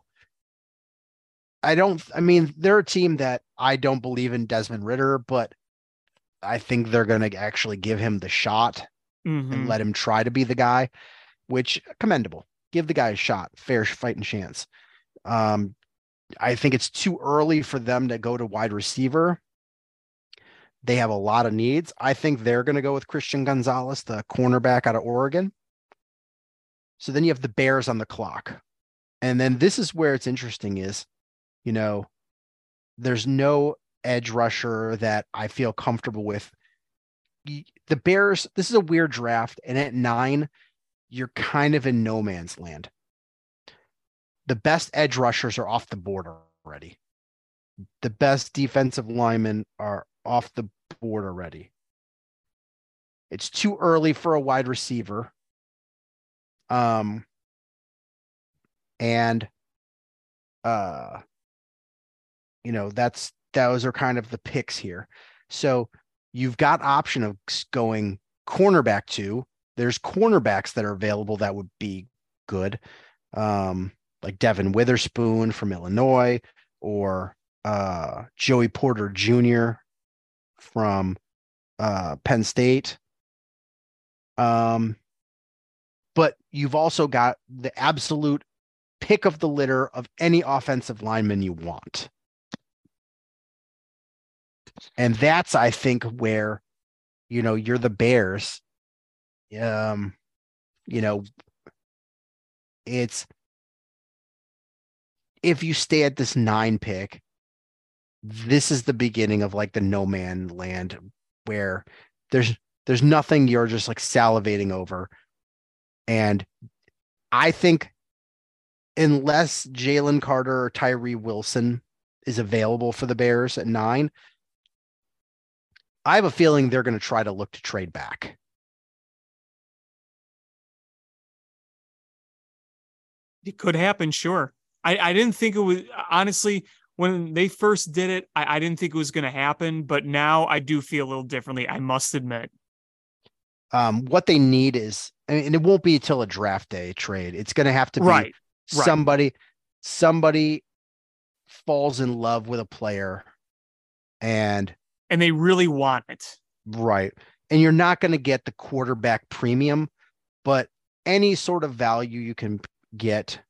S3: They're a team that I don't believe in Desmond Ridder, but I think they're going to actually give him the shot and let him try to be the guy, which commendable. Give the guy a shot, fair fighting chance. I think it's too early for them to go to wide receiver. They have a lot of needs. I think they're going to go with Christian Gonzalez, the cornerback out of Oregon. So then you have the Bears on the clock. And then this is where it's interesting is, there's no edge rusher that I feel comfortable with. The Bears, this is a weird draft. And at 9, you're kind of in no man's land. The best edge rushers are off the board already. The best defensive linemen are off the board already. It's too early for a wide receiver. Those are kind of the picks here. So you've got option of going cornerback 2. There's cornerbacks that are available that would be good. Like Devin Witherspoon from Illinois, or Joey Porter Jr. from Penn State. But you've also got the absolute pick of the litter of any offensive lineman you want. And that's, I think, where, you're the Bears. It's, if you stay at this 9 pick, this is the beginning of like the no man land where there's nothing you're just like salivating over. And I think unless Jalen Carter or Tyree Wilson is available for the Bears at 9, I have a feeling they're going to try to look to trade back.
S4: It could happen, sure. I didn't think it was, honestly, when they first did it, I didn't think it was going to happen, but now I do feel a little differently, I must admit.
S3: What they need is, and it won't be until a draft day trade. It's going to have to be
S4: right.
S3: somebody falls in love with a player and
S4: they really want it.
S3: Right. And you're not going to get the quarterback premium, but any sort of value you can get,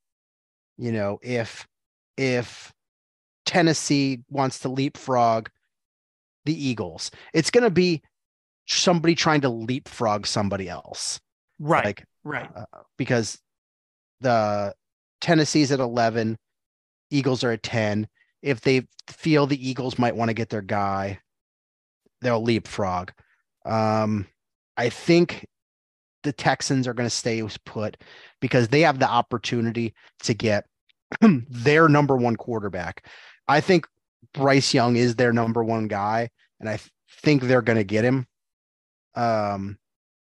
S3: if Tennessee wants to leapfrog the Eagles, it's going to be somebody trying to leapfrog somebody else.
S4: Right. Right.
S3: Because the Tennessee's at 11, Eagles are at 10. If they feel the Eagles might want to get their guy, they'll leapfrog. I think the Texans are going to stay put because they have the opportunity to get their number 1 quarterback. I think Bryce Young is their number 1 guy, and I think they're going to get him. And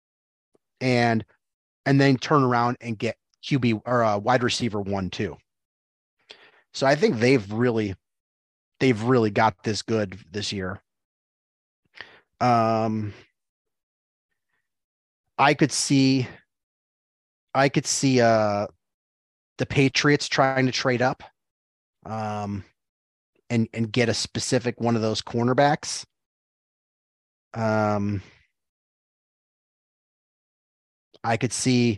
S3: then turn around and get QB or wide receiver 1 too. So I think they've really got this good this year. I could see the Patriots trying to trade up and get a specific one of those cornerbacks. I could see,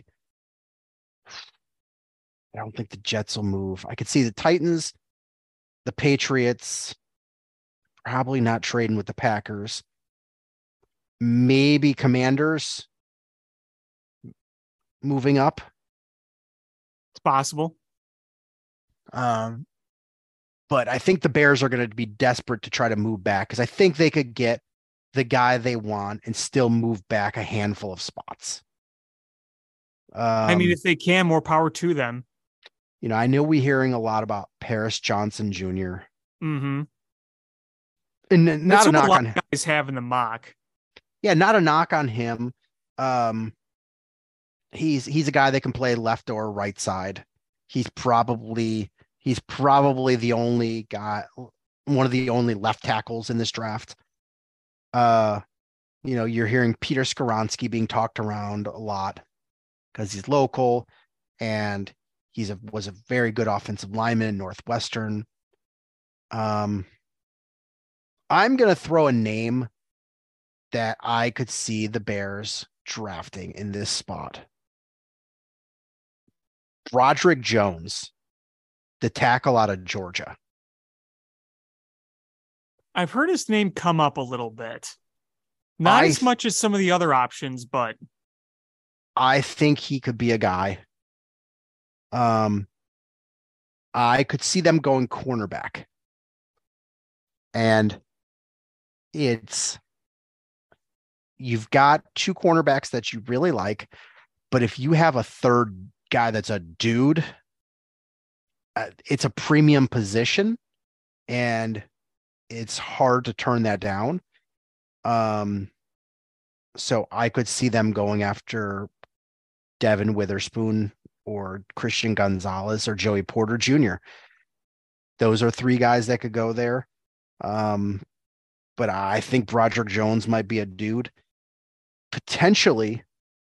S3: I don't think the Jets will move. I could see the Titans, the Patriots, probably not trading with the Packers. Maybe Commanders moving up.
S4: It's possible.
S3: But I think the Bears are going to be desperate to try to move back because I think they could get the guy they want and still move back a handful of spots.
S4: I mean, if they can, more power to them.
S3: I know we're hearing a lot about Paris Johnson Jr.
S4: Mm-hmm.
S3: And not a knock on him.
S4: Guys have in the mock.
S3: Yeah, not a knock on him. He's a guy that can play left or right side. He's probably the only guy, one of the only left tackles in this draft. You're hearing Peter Skoronski being talked around a lot because he's local and was a very good offensive lineman in Northwestern. I'm going to throw a name that I could see the Bears drafting in this spot. Broderick Jones, the tackle out of Georgia.
S4: I've heard his name come up a little bit. Not as much as some of the other options, but
S3: I think he could be a guy. I could see them going cornerback. And you've got two cornerbacks that you really like, but if you have a third guy that's a dude, it's a premium position and it's hard to turn that down. So I could see them going after Devin Witherspoon or Christian Gonzalez or Joey Porter Jr. Those are three guys that could go there. But I think Broderick Jones might be a dude. Potentially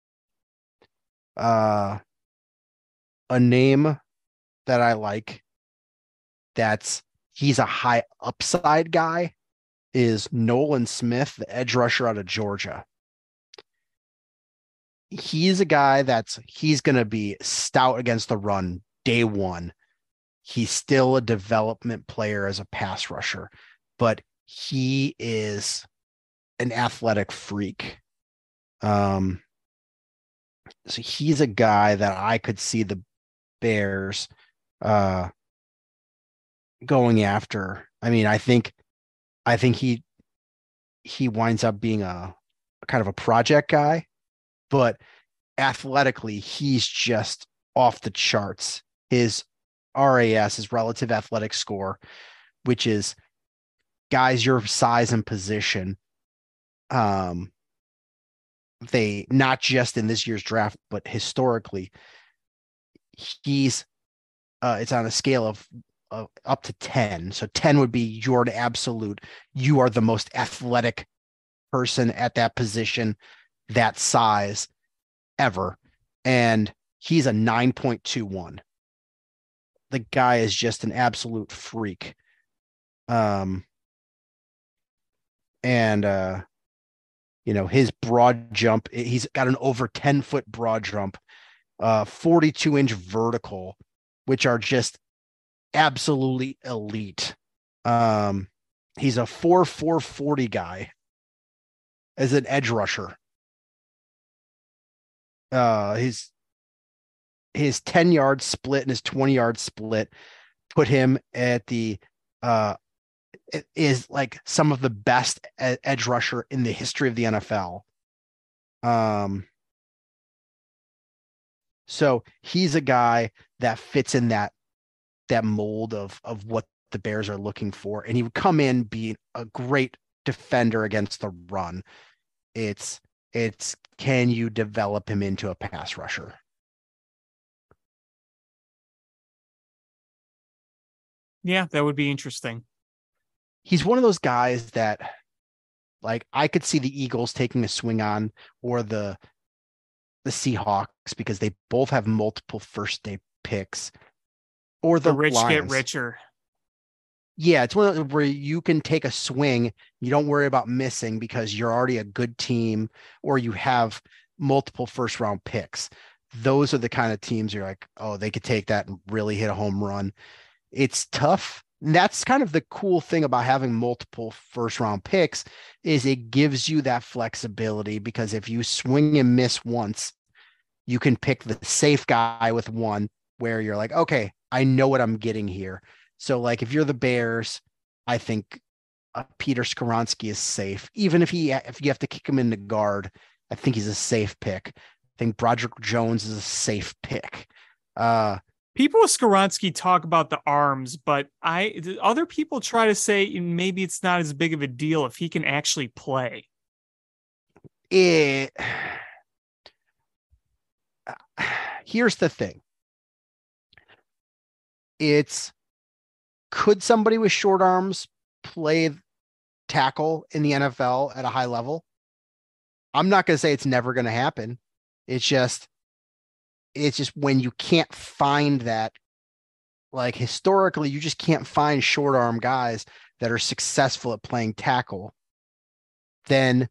S3: a name that I like he's a high upside guy is Nolan Smith, the edge rusher out of Georgia. He's a guy he's going to be stout against the run day one. He's still a development player as a pass rusher, but he is an athletic freak. So he's a guy that I could see the Bears going after. I mean, I think he winds up being a kind of a project guy, but athletically, he's just off the charts. His RAS, his relative athletic score, which is guys your size and position. They not just in this year's draft, but historically, it's on a scale of up to 10. So 10 would be you're an absolute. You are the most athletic person at that position, that size ever. And he's a 9.21. The guy is just an absolute freak. His broad jump, he's got an over 10-foot broad jump, 42-inch vertical, which are just absolutely elite. He's a 4.40 guy as an edge rusher. His 10-yard split and his 20-yard split put him at is like some of the best edge rusher in the history of the NFL. So he's a guy that fits in that mold of what the Bears are looking for. And he would come in being a great defender against the run. It's can you develop him into a pass rusher?
S4: Yeah, that would be interesting.
S3: He's one of those guys that, like, I could see the Eagles taking a swing on, or the Seahawks, because they both have multiple first-day picks, or the
S4: rich
S3: Lions.
S4: Get richer.
S3: Yeah, it's one of those where you can take a swing. You don't worry about missing because you're already a good team, or you have multiple first-round picks. Those are the kind of teams you're like, oh, they could take that and really hit a home run. It's tough. And that's kind of the cool thing about having multiple first-round picks, is it gives you that flexibility, because if you swing and miss once, you can pick the safe guy with one where you're like, okay, I know what I'm getting here. So, like, if you're the Bears, I think Peter Skoronski is safe. Even if you have to kick him into guard, I think he's a safe pick. I think Broderick Jones is a safe pick.
S4: People with Skoronski talk about the arms, but other people try to say maybe it's not as big of a deal if he can actually play.
S3: Here's the thing. Could somebody with short arms play tackle in the NFL at a high level? I'm not going to say it's never going to happen. It's just when you can't find that, like, historically, you just can't find short arm guys that are successful at playing tackle. Then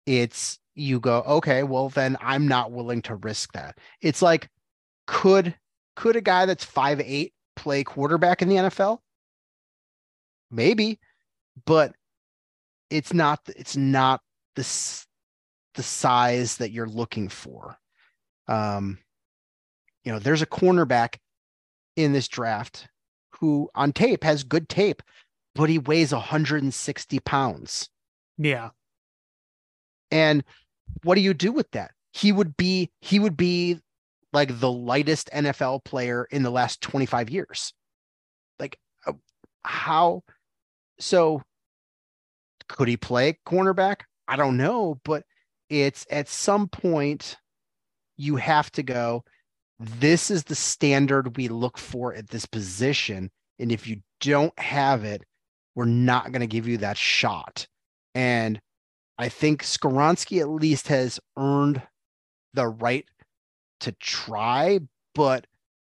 S3: you go, okay, well, then I'm not willing to risk that. It's like, could Could a guy that's 5'8" play quarterback in the NFL? Maybe, but it's not the size that you're looking for. There's a cornerback in this draft who on tape has good tape, but he weighs 160 pounds.
S4: Yeah.
S3: And what do you do with that? He would be like the lightest NFL player in the last 25 years. Like how? So could he play cornerback? I don't know, but it's at some point you have to go, this is the standard we look for at this position. And if you don't have it, we're not going to give you that shot. And I think Skoronski at least has earned the right to try, but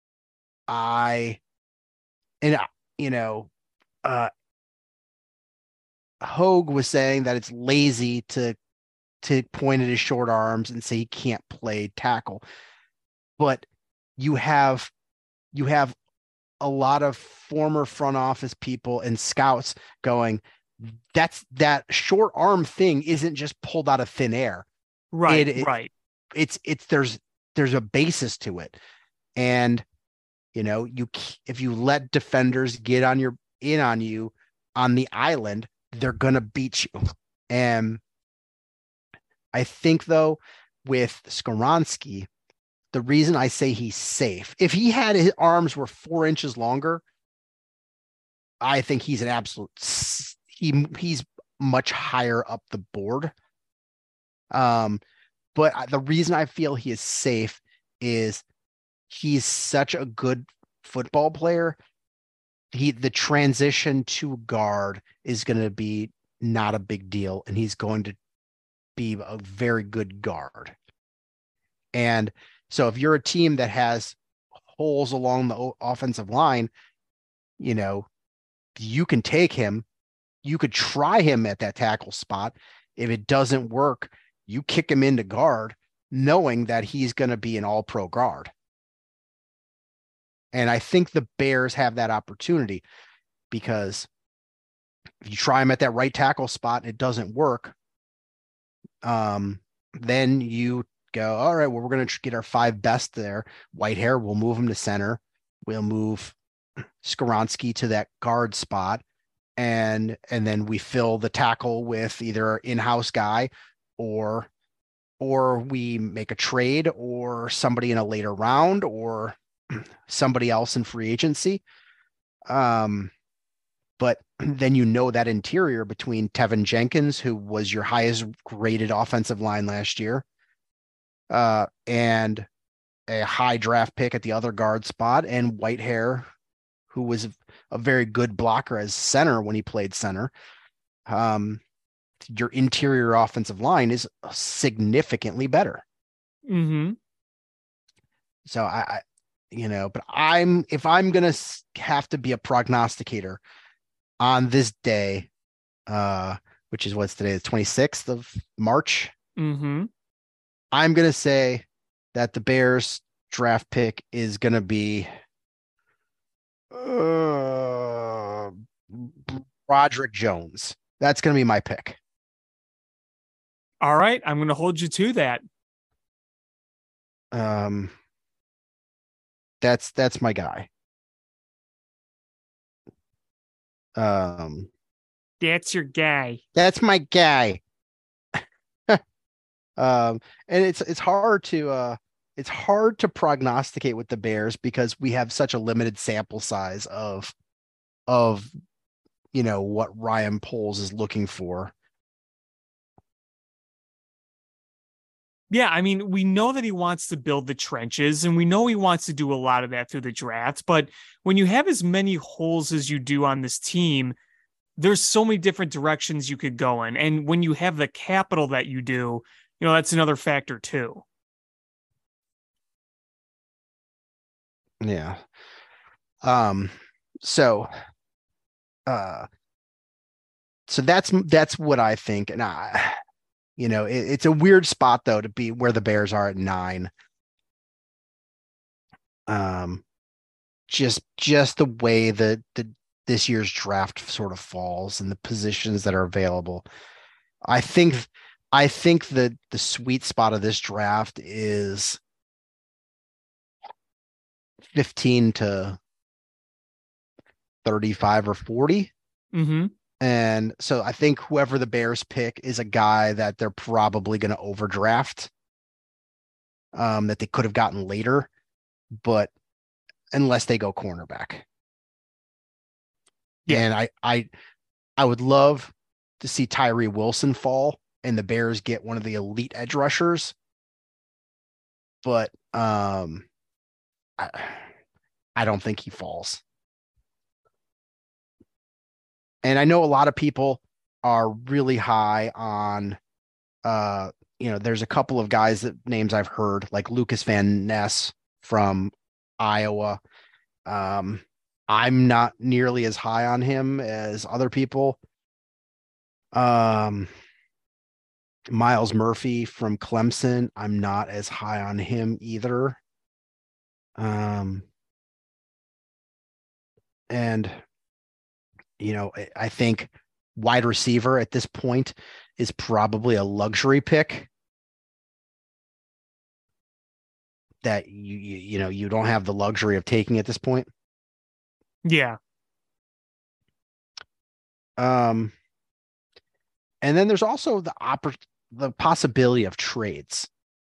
S3: Hogue was saying that it's lazy to point at his short arms and say he can't play tackle. But you have a lot of former front office people and scouts going, that short arm thing isn't just pulled out of thin air.
S4: Right. Right.
S3: It's there's a basis to it. And if you let defenders get on you on the island, they're going to beat you. And I think though with Skoronski, the reason I say he's safe, if he had his arms were 4 inches longer, I think he's an absolute, he's much higher up the board. But the reason I feel he is safe is he's such a good football player. The transition to guard is going to be not a big deal, and he's going to be a very good guard. And so if you're a team that has holes along the offensive line, you can take him. You could try him at that tackle spot. If it doesn't work, you kick him into guard, knowing that he's going to be an all-pro guard. And I think the Bears have that opportunity, because if you try him at that right tackle spot and it doesn't work, then you go, all right, well, we're going to get our 5 best there. Whitehair, we'll move him to center. We'll move Skoronski to that guard spot. And then we fill the tackle with either an in-house guy or we make a trade or somebody in a later round or somebody else in free agency. But then that interior between Tevin Jenkins, who was your highest graded offensive line last year, and a high draft pick at the other guard spot, and Whitehair, who was a very good blocker as center when he played center. Your interior offensive line is significantly better.
S4: Mm-hmm.
S3: So but if I'm going to have to be a prognosticator on this day, which is what's today, the 26th of March.
S4: Mm-hmm.
S3: I'm going to say that the Bears draft pick is going to be Broderick Jones. That's going to be my pick.
S4: All right. I'm going to hold you to that.
S3: That's my guy.
S4: That's your guy.
S3: That's my guy. And it's hard to prognosticate with the Bears because we have such a limited sample size of what Ryan Poles is looking for.
S4: Yeah, I mean, we know that he wants to build the trenches, and we know he wants to do a lot of that through the draft. But when you have as many holes as you do on this team, there's so many different directions you could go in. And when you have the capital that you do, that's another factor too.
S3: Yeah. So that's what I think. And it's a weird spot though to be where the Bears are at 9. just the way that this year's draft sort of falls and the positions that are available. I think that the sweet spot of this draft is 15 to 35 or 40.
S4: Mm-hmm.
S3: And so I think whoever the Bears pick is a guy that they're probably going to overdraft, that they could have gotten later, but unless they go cornerback.
S4: Yeah.
S3: And I would love to see Tyree Wilson fall and the Bears get one of the elite edge rushers. But I don't think he falls. And I know a lot of people are really high on, there's a couple of guys that names I've heard, like Lucas Van Ness from Iowa. I'm not nearly as high on him as other people. Myles Murphy from Clemson, I'm not as high on him either. And I think wide receiver at this point is probably a luxury pick that you don't have the luxury of taking at this point.
S4: Yeah.
S3: And then there's also the possibility of trades.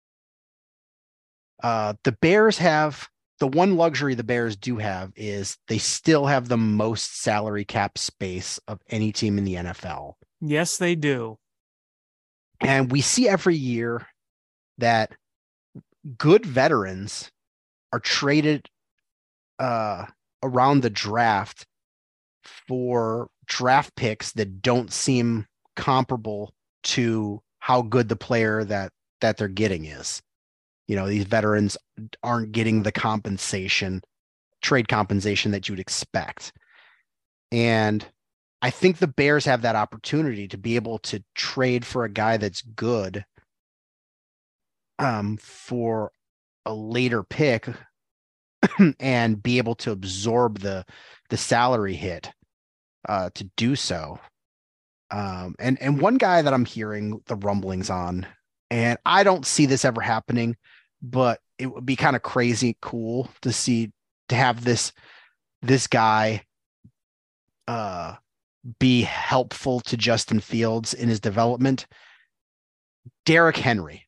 S3: The Bears have the one luxury the Bears do have is they still have the most salary cap space of any team in the NFL.
S4: Yes, they do.
S3: And we see every year that good veterans are traded around the draft for draft picks that don't seem comparable to how good the player that they're getting is. These veterans aren't getting the trade compensation that you'd expect. And I think the Bears have that opportunity to be able to trade for a guy that's good for a later pick and be able to absorb the salary hit to do so. And one guy that I'm hearing the rumblings on, and I don't see this ever happening, but it would be kind of crazy cool to have this guy be helpful to Justin Fields in his development. Derrick Henry.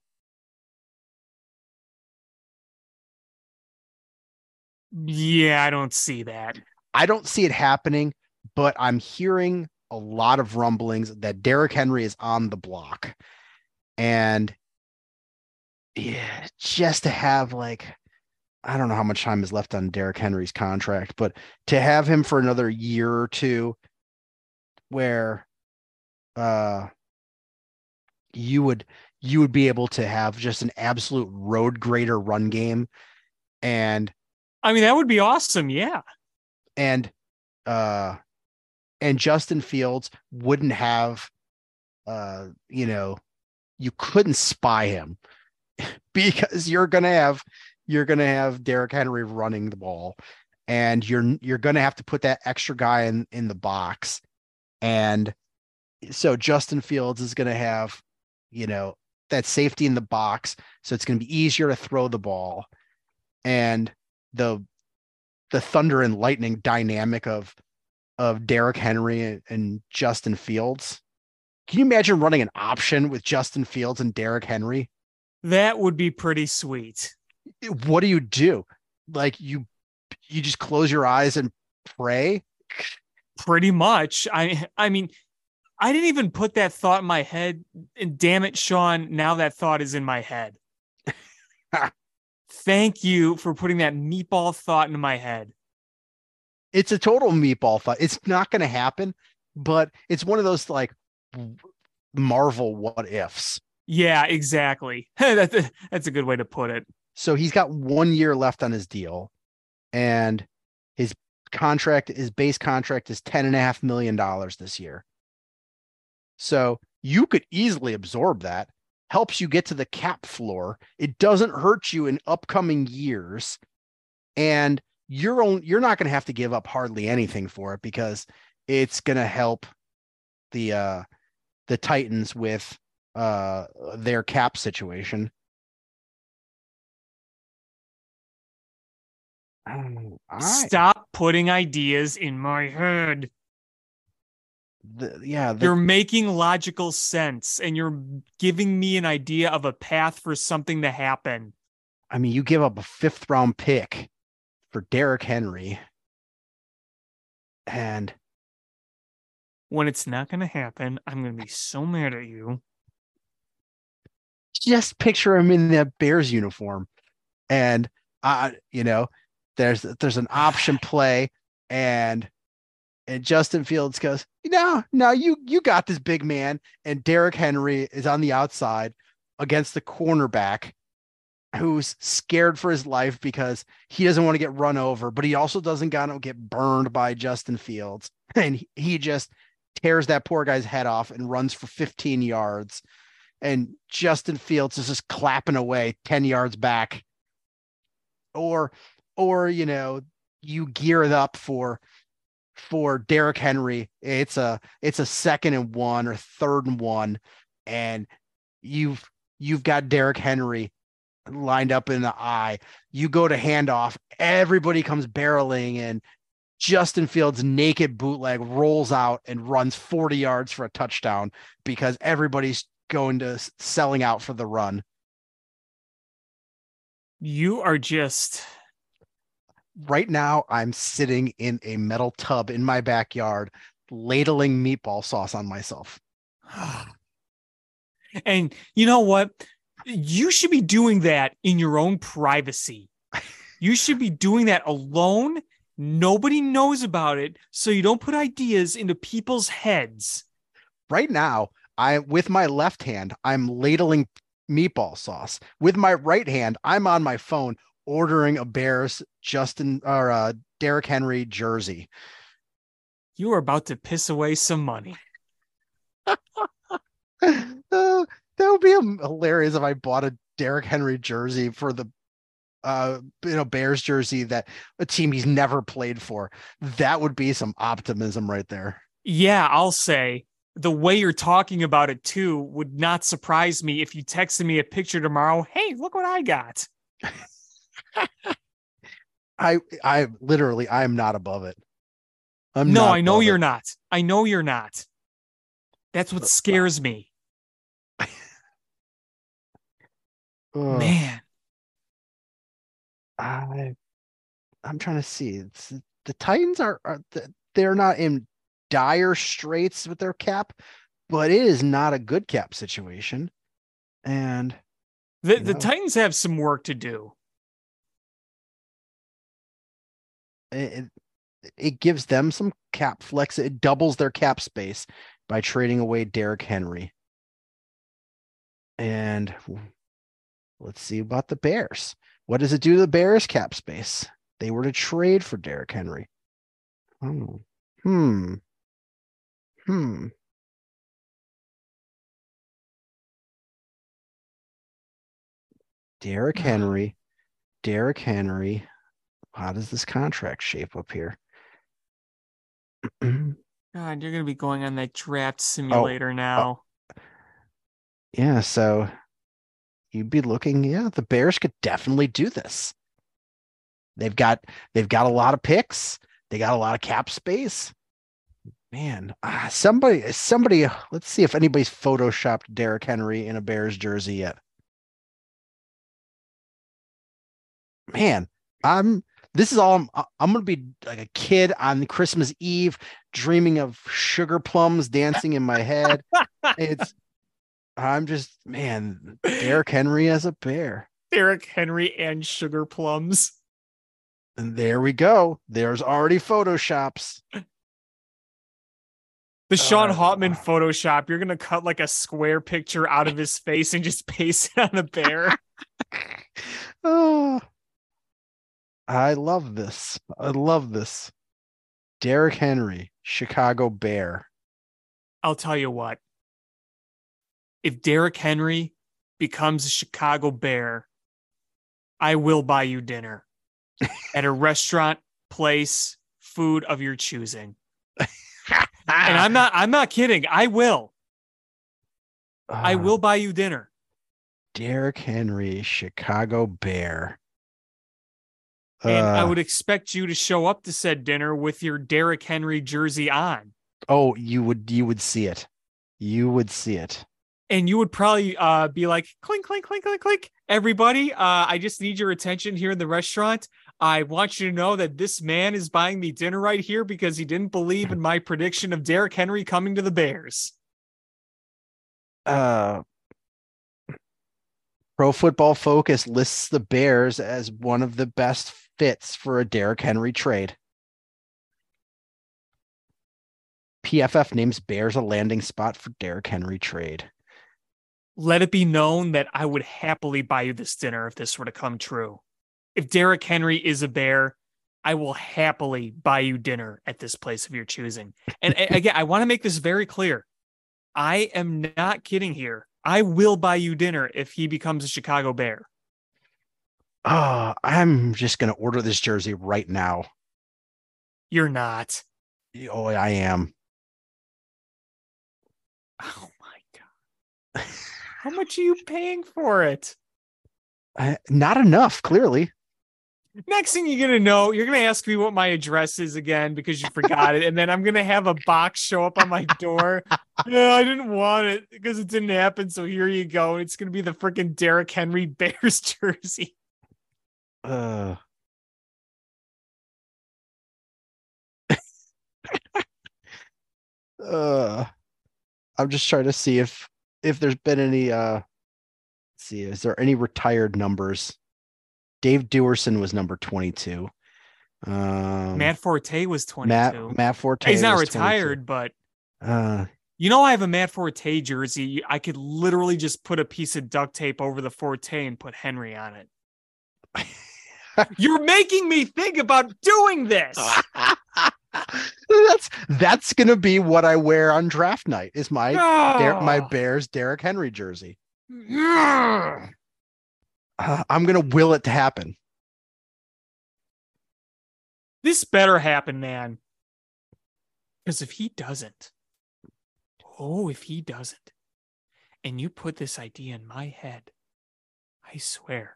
S4: Yeah, I don't see that.
S3: I don't see it happening, but I'm hearing a lot of rumblings that Derrick Henry is on the block. And yeah, just to have I don't know how much time is left on Derrick Henry's contract, but to have him for another year or two where you would be able to have just an absolute road grader run game. And
S4: I mean, that would be awesome. Yeah.
S3: And Justin Fields wouldn't have, you couldn't spy him because you're going to have Derrick Henry running the ball, and you're going to have to put that extra guy in the box. And so Justin Fields is going to have, that safety in the box. So it's going to be easier to throw the ball. And the thunder and lightning dynamic of Derrick Henry and Justin Fields. Can you imagine running an option with Justin Fields and Derrick Henry?
S4: That would be pretty sweet.
S3: What do? You just close your eyes and pray?
S4: Pretty much. I mean, I didn't even put that thought in my head. And damn it, Sean, now that thought is in my head. Thank you for putting that meatball thought into my head.
S3: It's a total meatball thought. It's not going to happen, but it's one of those Marvel what ifs.
S4: Yeah, exactly. That's a good way to put it.
S3: So he's got 1 year left on his deal, and his base contract is $10.5 million this year. So you could easily absorb that. Helps you get to the cap floor. It doesn't hurt you in upcoming years. And you're not going to have to give up hardly anything for it because it's going to help the Titans with their cap situation.
S4: Stop putting ideas in my head. You're making logical sense and you're giving me an idea of a path for something to happen.
S3: I mean, you give up a 5th round pick for Derrick Henry. And
S4: when it's not going to happen, I'm going to be so mad at you.
S3: Just picture him in that Bears uniform. And, there's an option play and Justin Fields goes, no, you got this, big man. And Derrick Henry is on the outside against the cornerback who's scared for his life because he doesn't want to get run over, but he also doesn't want to get burned by Justin Fields. And he just tears that poor guy's head off and runs for 15 yards. And Justin Fields is just clapping away 10 yards back. Or you gear it up for Derrick Henry. It's a 2nd and 1 or 3rd and 1. And you've got Derrick Henry lined up in the eye. You go to handoff. Everybody comes barreling in. Justin Fields' naked bootleg rolls out and runs 40 yards for a touchdown because everybody's selling out for the run.
S4: You are just...
S3: Right now, I'm sitting in a metal tub in my backyard, ladling meatball sauce on myself.
S4: And you know what? You should be doing that in your own privacy. You should be doing that alone. Nobody knows about it, so you don't put ideas into people's heads.
S3: Right now, with my left hand, I'm ladling meatball sauce. With my right hand, I'm on my phone ordering a Bears Derrick Henry jersey.
S4: You are about to piss away some money.
S3: That would be hilarious if I bought a Derrick Henry jersey for the Bears jersey that a team he's never played for. That would be some optimism right there.
S4: Yeah, I'll say the way you're talking about it too would not surprise me if you texted me a picture tomorrow. Hey, look what I got.
S3: I am not above it.
S4: I know you're not. I know you're not. That's what scares me. Man.
S3: I'm trying to see. The Titans they're not in dire straits with their cap, but it is not a good cap situation. And
S4: the Titans have some work to do.
S3: It gives them some cap flex. It doubles their cap space by trading away Derrick Henry. And let's see about the Bears. What does it do to the Bears cap space? They were to trade for Derrick Henry. Derrick Henry. How does this contract shape up here?
S4: God, you're going to be going on that draft simulator now.
S3: Yeah, so you'd be looking, the Bears could definitely do this. They've got a lot of picks. They got a lot of cap space. Man, somebody, let's see if anybody's photoshopped Derrick Henry in a Bears jersey yet. Man, I'm going to be like a kid on Christmas Eve dreaming of sugar plums dancing in my head. Derrick Henry as a Bear.
S4: Derrick Henry and sugar plums.
S3: And there we go. There's already photoshops.
S4: The Sean Hauptman Photoshop. You're going to cut like a square picture out of his face and just paste it on a bear.
S3: Oh, I love this. Derrick Henry, Chicago Bear.
S4: I'll tell you what. If Derrick Henry becomes a Chicago Bear, I will buy you dinner. at a restaurant, place, food of your choosing. And I'm not kidding. I will buy you dinner.
S3: Derrick Henry, Chicago Bear.
S4: And I would expect you to show up to said dinner with your Derrick Henry jersey on.
S3: Oh, you would see it. You would see it.
S4: And you would probably be like, clink, clink, clink, clink, clink. Everybody, I just need your attention here in the restaurant. I want you to know that this man is buying me dinner right here because he didn't believe in my prediction of Derrick Henry coming to the Bears.
S3: Pro Football Focus lists the Bears as one of the best fits for a Derrick Henry trade. PFF names Bears a landing spot for Derrick Henry trade.
S4: Let it be known that I would happily buy you this dinner if this were to come true. If Derrick Henry is a Bear, I will happily buy you dinner at this place of your choosing. And again, I want to make this very clear. I am not kidding here. I will buy you dinner if he becomes a Chicago Bear.
S3: I'm just going to order this jersey right now.
S4: You're not.
S3: Oh, I am.
S4: Oh my God. How much are you paying for it?
S3: Not enough, clearly.
S4: Next thing you're going to know, you're going to ask me what my address is again because you forgot it. And then I'm going to have a box show up on my door. No, I didn't want it because it didn't happen. So here you go. It's going to be the freaking Derrick Henry Bears jersey.
S3: I'm just trying to see if there's been any let's see, is there any retired numbers? Dave Dewerson was number 22.
S4: Matt Forte was 22.
S3: Matt Forte.
S4: He's not retired, 22. But I have a Matt Forte jersey. I could literally just put a piece of duct tape over the Forte and put Henry on it. You're making me think about doing this.
S3: That's gonna be what I wear on draft night. Is my Bears Derrick Henry jersey. I'm gonna will it to happen.
S4: This better happen, man. Because if he doesn't, and you put this idea in my head, I swear,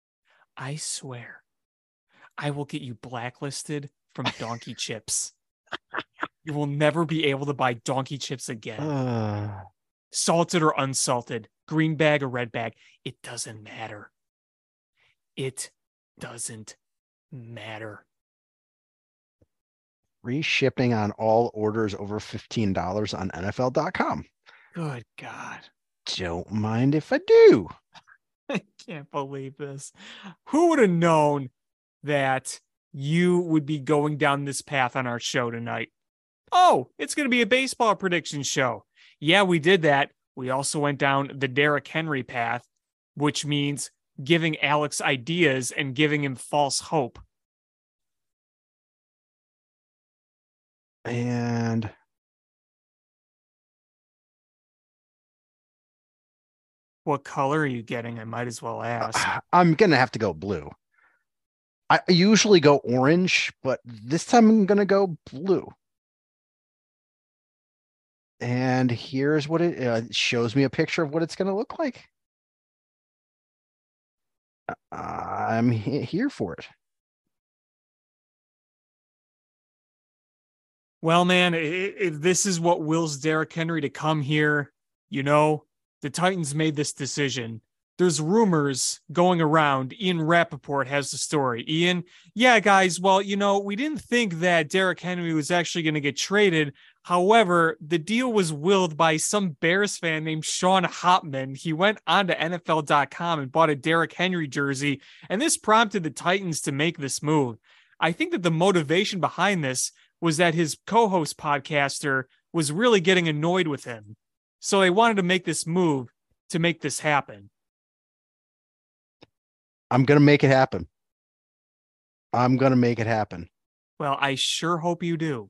S4: I will get you blacklisted from Donkey Chips. You will never be able to buy Donkey Chips again. Salted or unsalted, green bag or red bag, it doesn't matter. It doesn't matter.
S3: Free shipping on all orders over $15 on NFL.com.
S4: Good God.
S3: Don't mind if I do.
S4: I can't believe this. Who would have known that you would be going down this path on our show tonight? Oh, it's going to be a baseball prediction show. Yeah, we did that. We also went down the Derrick Henry path, which means giving Alex ideas and giving him false hope.
S3: And
S4: what color are you getting? I might as well ask.
S3: I'm going to have to go blue. I usually go orange, but this time I'm going to go blue. And here's what it shows me a picture of what it's going to look like. I'm here for it.
S4: Well, man, if this is what wills Derrick Henry to come here, the Titans made this decision. There's rumors going around. Ian Rappaport has the story. Ian, yeah, guys, well, we didn't think that Derrick Henry was actually going to get traded. However, the deal was willed by some Bears fan named Sean Hopman. He went on to NFL.com and bought a Derrick Henry jersey, and this prompted the Titans to make this move. I think that the motivation behind this was that his co-host podcaster was really getting annoyed with him. So they wanted to make this move to make this happen.
S3: I'm going to make it happen. Well,
S4: I sure hope you do.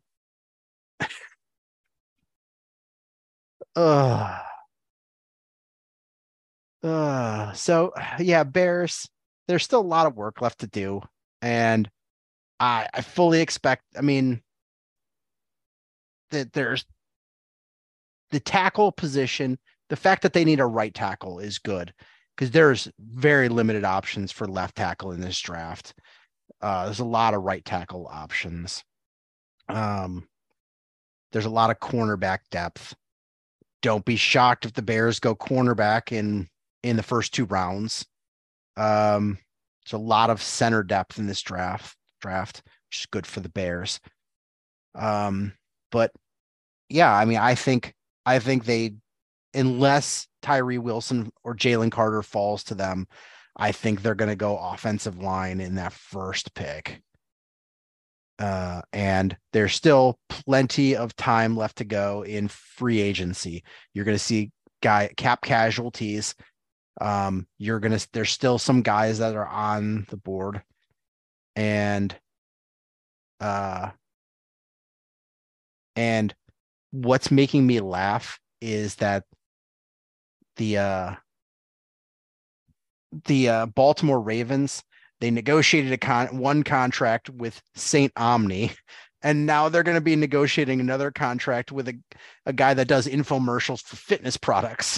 S3: So yeah, Bears, there's still a lot of work left to do. And I fully expect, I mean, that there's the tackle position. The fact that they need a right tackle is good because there's very limited options for left tackle in this draft. There's a lot of right tackle options. There's a lot of cornerback depth. Don't be shocked if the Bears go cornerback in the first 2 rounds. There's a lot of center depth in this draft, which is good for the Bears. But yeah, I mean, I think they, unless Tyree Wilson or Jalen Carter falls to them, I think they're going to go offensive line in that first pick. And there's still plenty of time left to go in free agency. You're going to see cap casualties. There's still some guys that are on the board, and what's making me laugh is that the Baltimore Ravens, they negotiated one contract with St. Omni, and now they're going to be negotiating another contract with a guy that does infomercials for fitness products.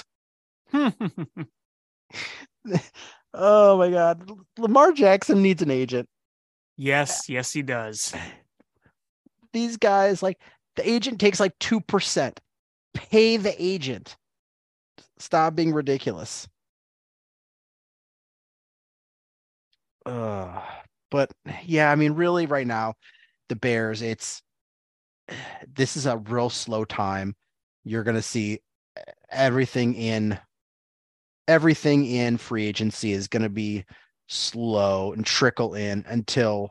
S3: Oh my God. Lamar Jackson needs an agent.
S4: Yes, he does.
S3: These guys, like, the agent takes like 2%. Pay the agent. Stop being ridiculous. But yeah, I mean, really right now, the Bears, this is a real slow time. You're going to see everything in free agency is going to be slow and trickle in until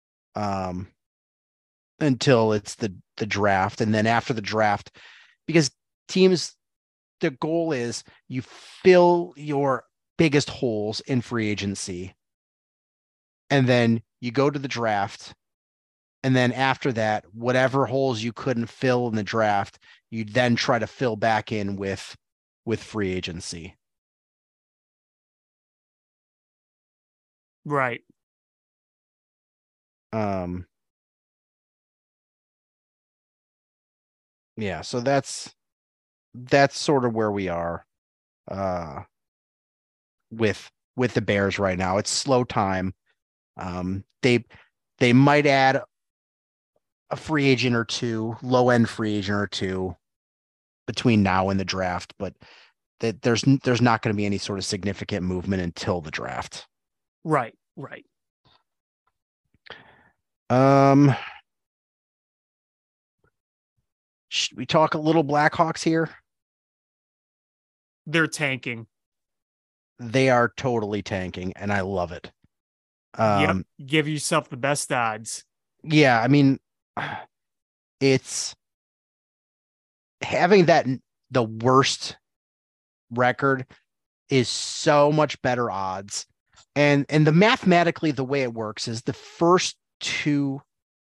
S3: it's the draft. And then after the draft, because teams, the goal is you fill your biggest holes in free agency, and then you go to the draft. And then after that, whatever holes you couldn't fill in the draft, you then try to fill back in with free agency.
S4: Right.
S3: Yeah, so that's sort of where we are with the Bears right now. It's slow time. They might add a free agent or two, low-end free agent or two between now and the draft, but there's not going to be any sort of significant movement until the draft.
S4: Right.
S3: Should we talk a little Blackhawks here?
S4: They're tanking.
S3: They are totally tanking, and I love it.
S4: Yep. Give yourself the best odds.
S3: Yeah, I mean, it's having the worst record is so much better odds. And mathematically, the way it works is the first two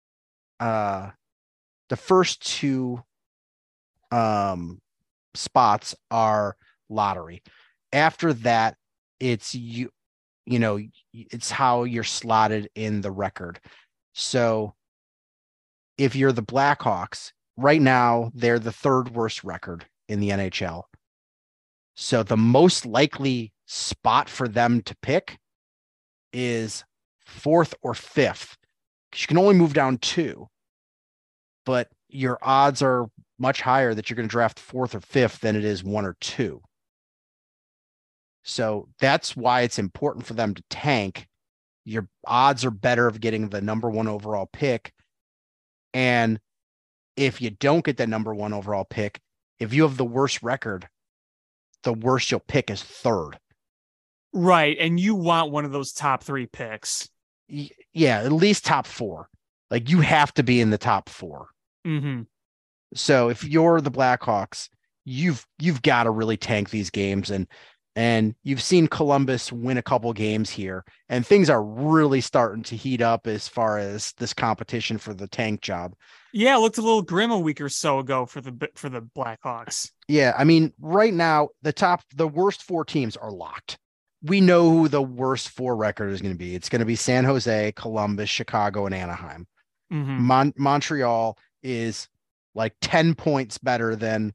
S3: spots are lottery. After that, it's it's how you're slotted in the record. So if you're the Blackhawks, right now they're the 3rd worst record in the NHL. So the most likely spot for them to pick is 4th or 5th, because you can only move down 2, but your odds are much higher that you're going to draft 4th or 5th than it is 1 or 2. So that's why it's important for them to tank. Your odds are better of getting the number 1 overall pick. And if you don't get that number 1 overall pick, if you have the worst record, the worst you'll pick is 3rd.
S4: Right. And you want one of those top 3 picks.
S3: Yeah, at least top 4. Like, you have to be in the top 4.
S4: Mm-hmm.
S3: So if you're the Blackhawks, you've got to really tank these games. And you've seen Columbus win a couple games here, and things are really starting to heat up as far as this competition for the tank job.
S4: Yeah, it looked a little grim a week or so ago for the Blackhawks.
S3: Yeah, I mean, right now the worst 4 teams are locked. we know who the worst 4 record is going to be. It's going to be San Jose, Columbus, Chicago, and Anaheim. Montreal is like 10 points better than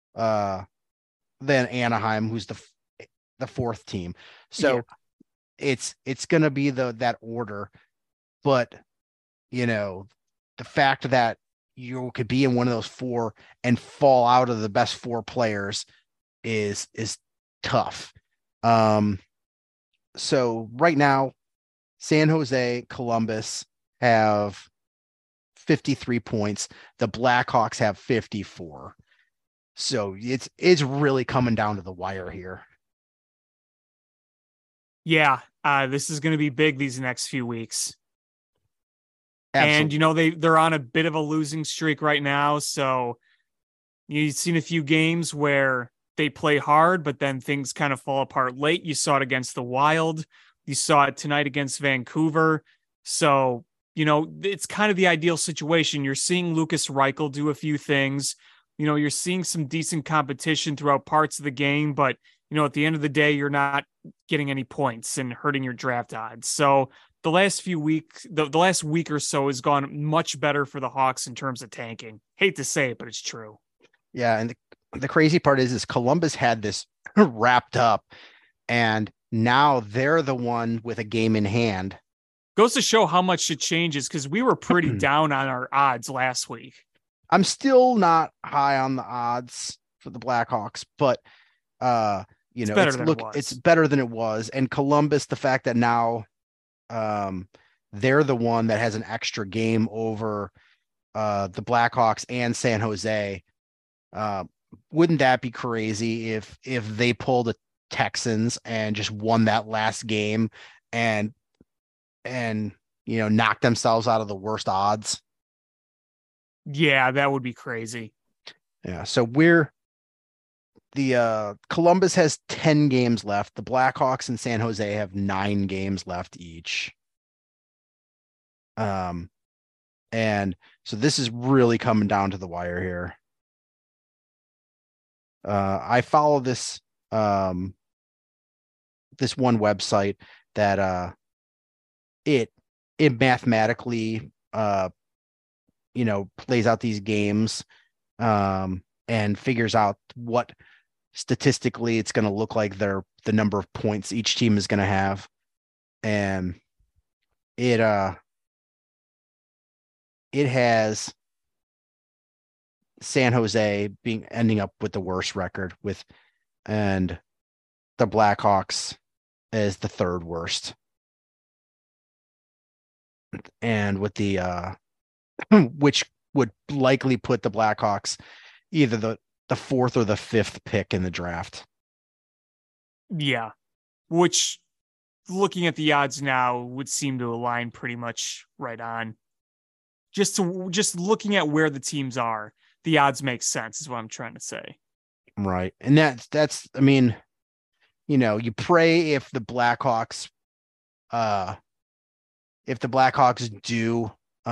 S3: Anaheim, who's the 4th team. So it's going to be that order. But, the fact that you could be in one of those 4 and fall out of the best 4 players is tough. So right now, San Jose, Columbus have 53 points. The Blackhawks have 54. So it's really coming down to the wire here.
S4: Yeah, this is going to be big these next few weeks.
S3: Absolutely.
S4: And, they're on a bit of a losing streak right now. So you've seen a few games where they play hard, but then things kind of fall apart late. You saw it against the Wild. You saw it tonight against Vancouver. So, it's kind of the ideal situation. You're seeing Lukas Reichel do a few things. You're seeing some decent competition throughout parts of the game, but, at the end of the day, you're not getting any points and hurting your draft odds. So the last few weeks, the last week or so has gone much better for the Hawks in terms of tanking. Hate to say it, but it's true.
S3: Yeah. And the crazy part is Columbus had this wrapped up, and now they're the one with a game in hand.
S4: Goes to show how much it changes, because we were pretty down on our odds last week.
S3: I'm still not high on the odds for the Blackhawks, but it's better than it was. And Columbus, the fact that now they're the one that has an extra game over the Blackhawks and San Jose. Wouldn't that be crazy if they pulled the Texans and just won that last game and knocked themselves out of the worst odds?
S4: Yeah, that would be crazy.
S3: Yeah. So Columbus has 10 games left. The Blackhawks and San Jose have 9 games left each. And so this is really coming down to the wire here. I follow this one website that it mathematically plays out these games and figures out what statistically it's going to look like the number of points each team is going to have. And it has San Jose ending up with the worst record and the Blackhawks as the 3rd worst. And with the which would likely put the Blackhawks either the 4th or the 5th pick in the draft.
S4: Yeah. Which, looking at the odds now, would seem to align pretty much right on. Just looking at where the teams are, the odds make sense, is what I'm trying to say.
S3: Right. And that's I mean, you pray if the Blackhawks do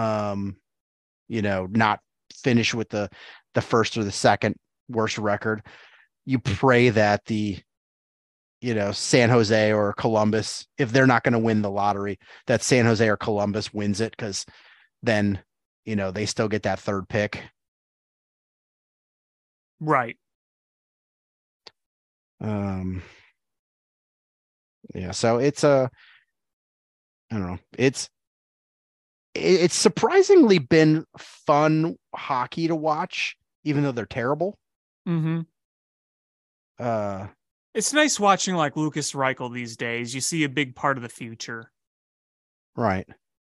S3: not finish with the 1st or the 2nd worst record, you pray that the San Jose or Columbus, if they're not going to win the lottery, that San Jose or Columbus wins it, because then they still get that 3rd pick.
S4: Right.
S3: Yeah, so it's I don't know, it's surprisingly been fun hockey to watch, even though they're terrible.
S4: Mm-hmm. It's nice watching like Lukas Reichel these days. You see a big part of the future.
S3: Right.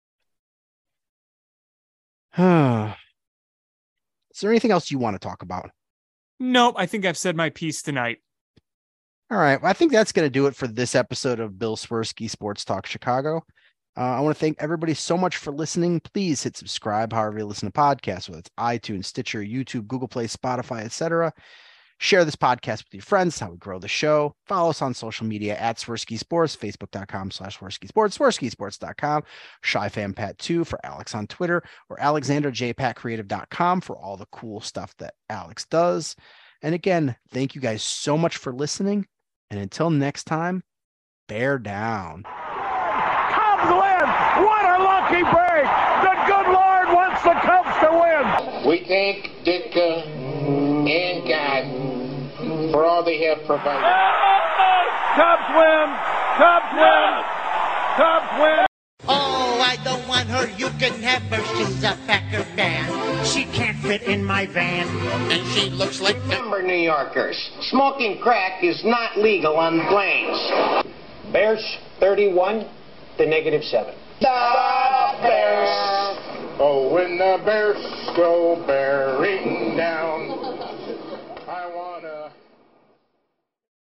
S3: Is there anything else you want to talk about?
S4: Nope, I think I've said my piece tonight.
S3: All right. Well, I think that's going to do it for this episode of Bill Swirsky Sports Talk Chicago. I want to thank everybody so much for listening. Please hit subscribe however you listen to podcasts, whether it's iTunes, Stitcher, YouTube, Google Play, Spotify, etc. Share this podcast with your friends. How we grow the show. Follow us on social media at Swirsky Sports, Facebook.com/Swirsky Sports, SwirskySports.com, ShyFanPat2 for Alex on Twitter, or AlexanderJPatCreative.com for all the cool stuff that Alex does. And again, thank you guys so much for listening. And until next time, Bear down.
S5: Cubs win! What a lucky break! The good Lord wants the Cubs to win!
S6: We thank Ditka and God for all they have provided.
S5: Cubs win! Cubs win! Cubs win!
S7: Oh, I don't want her. You can have her. She's a Packer fan. She can't fit in my van.
S6: And she looks like Denver New Yorkers. Smoking crack is not legal on the plains.
S8: Bears 31 to -7.
S6: The Bears. Oh, when the Bears go bearing down.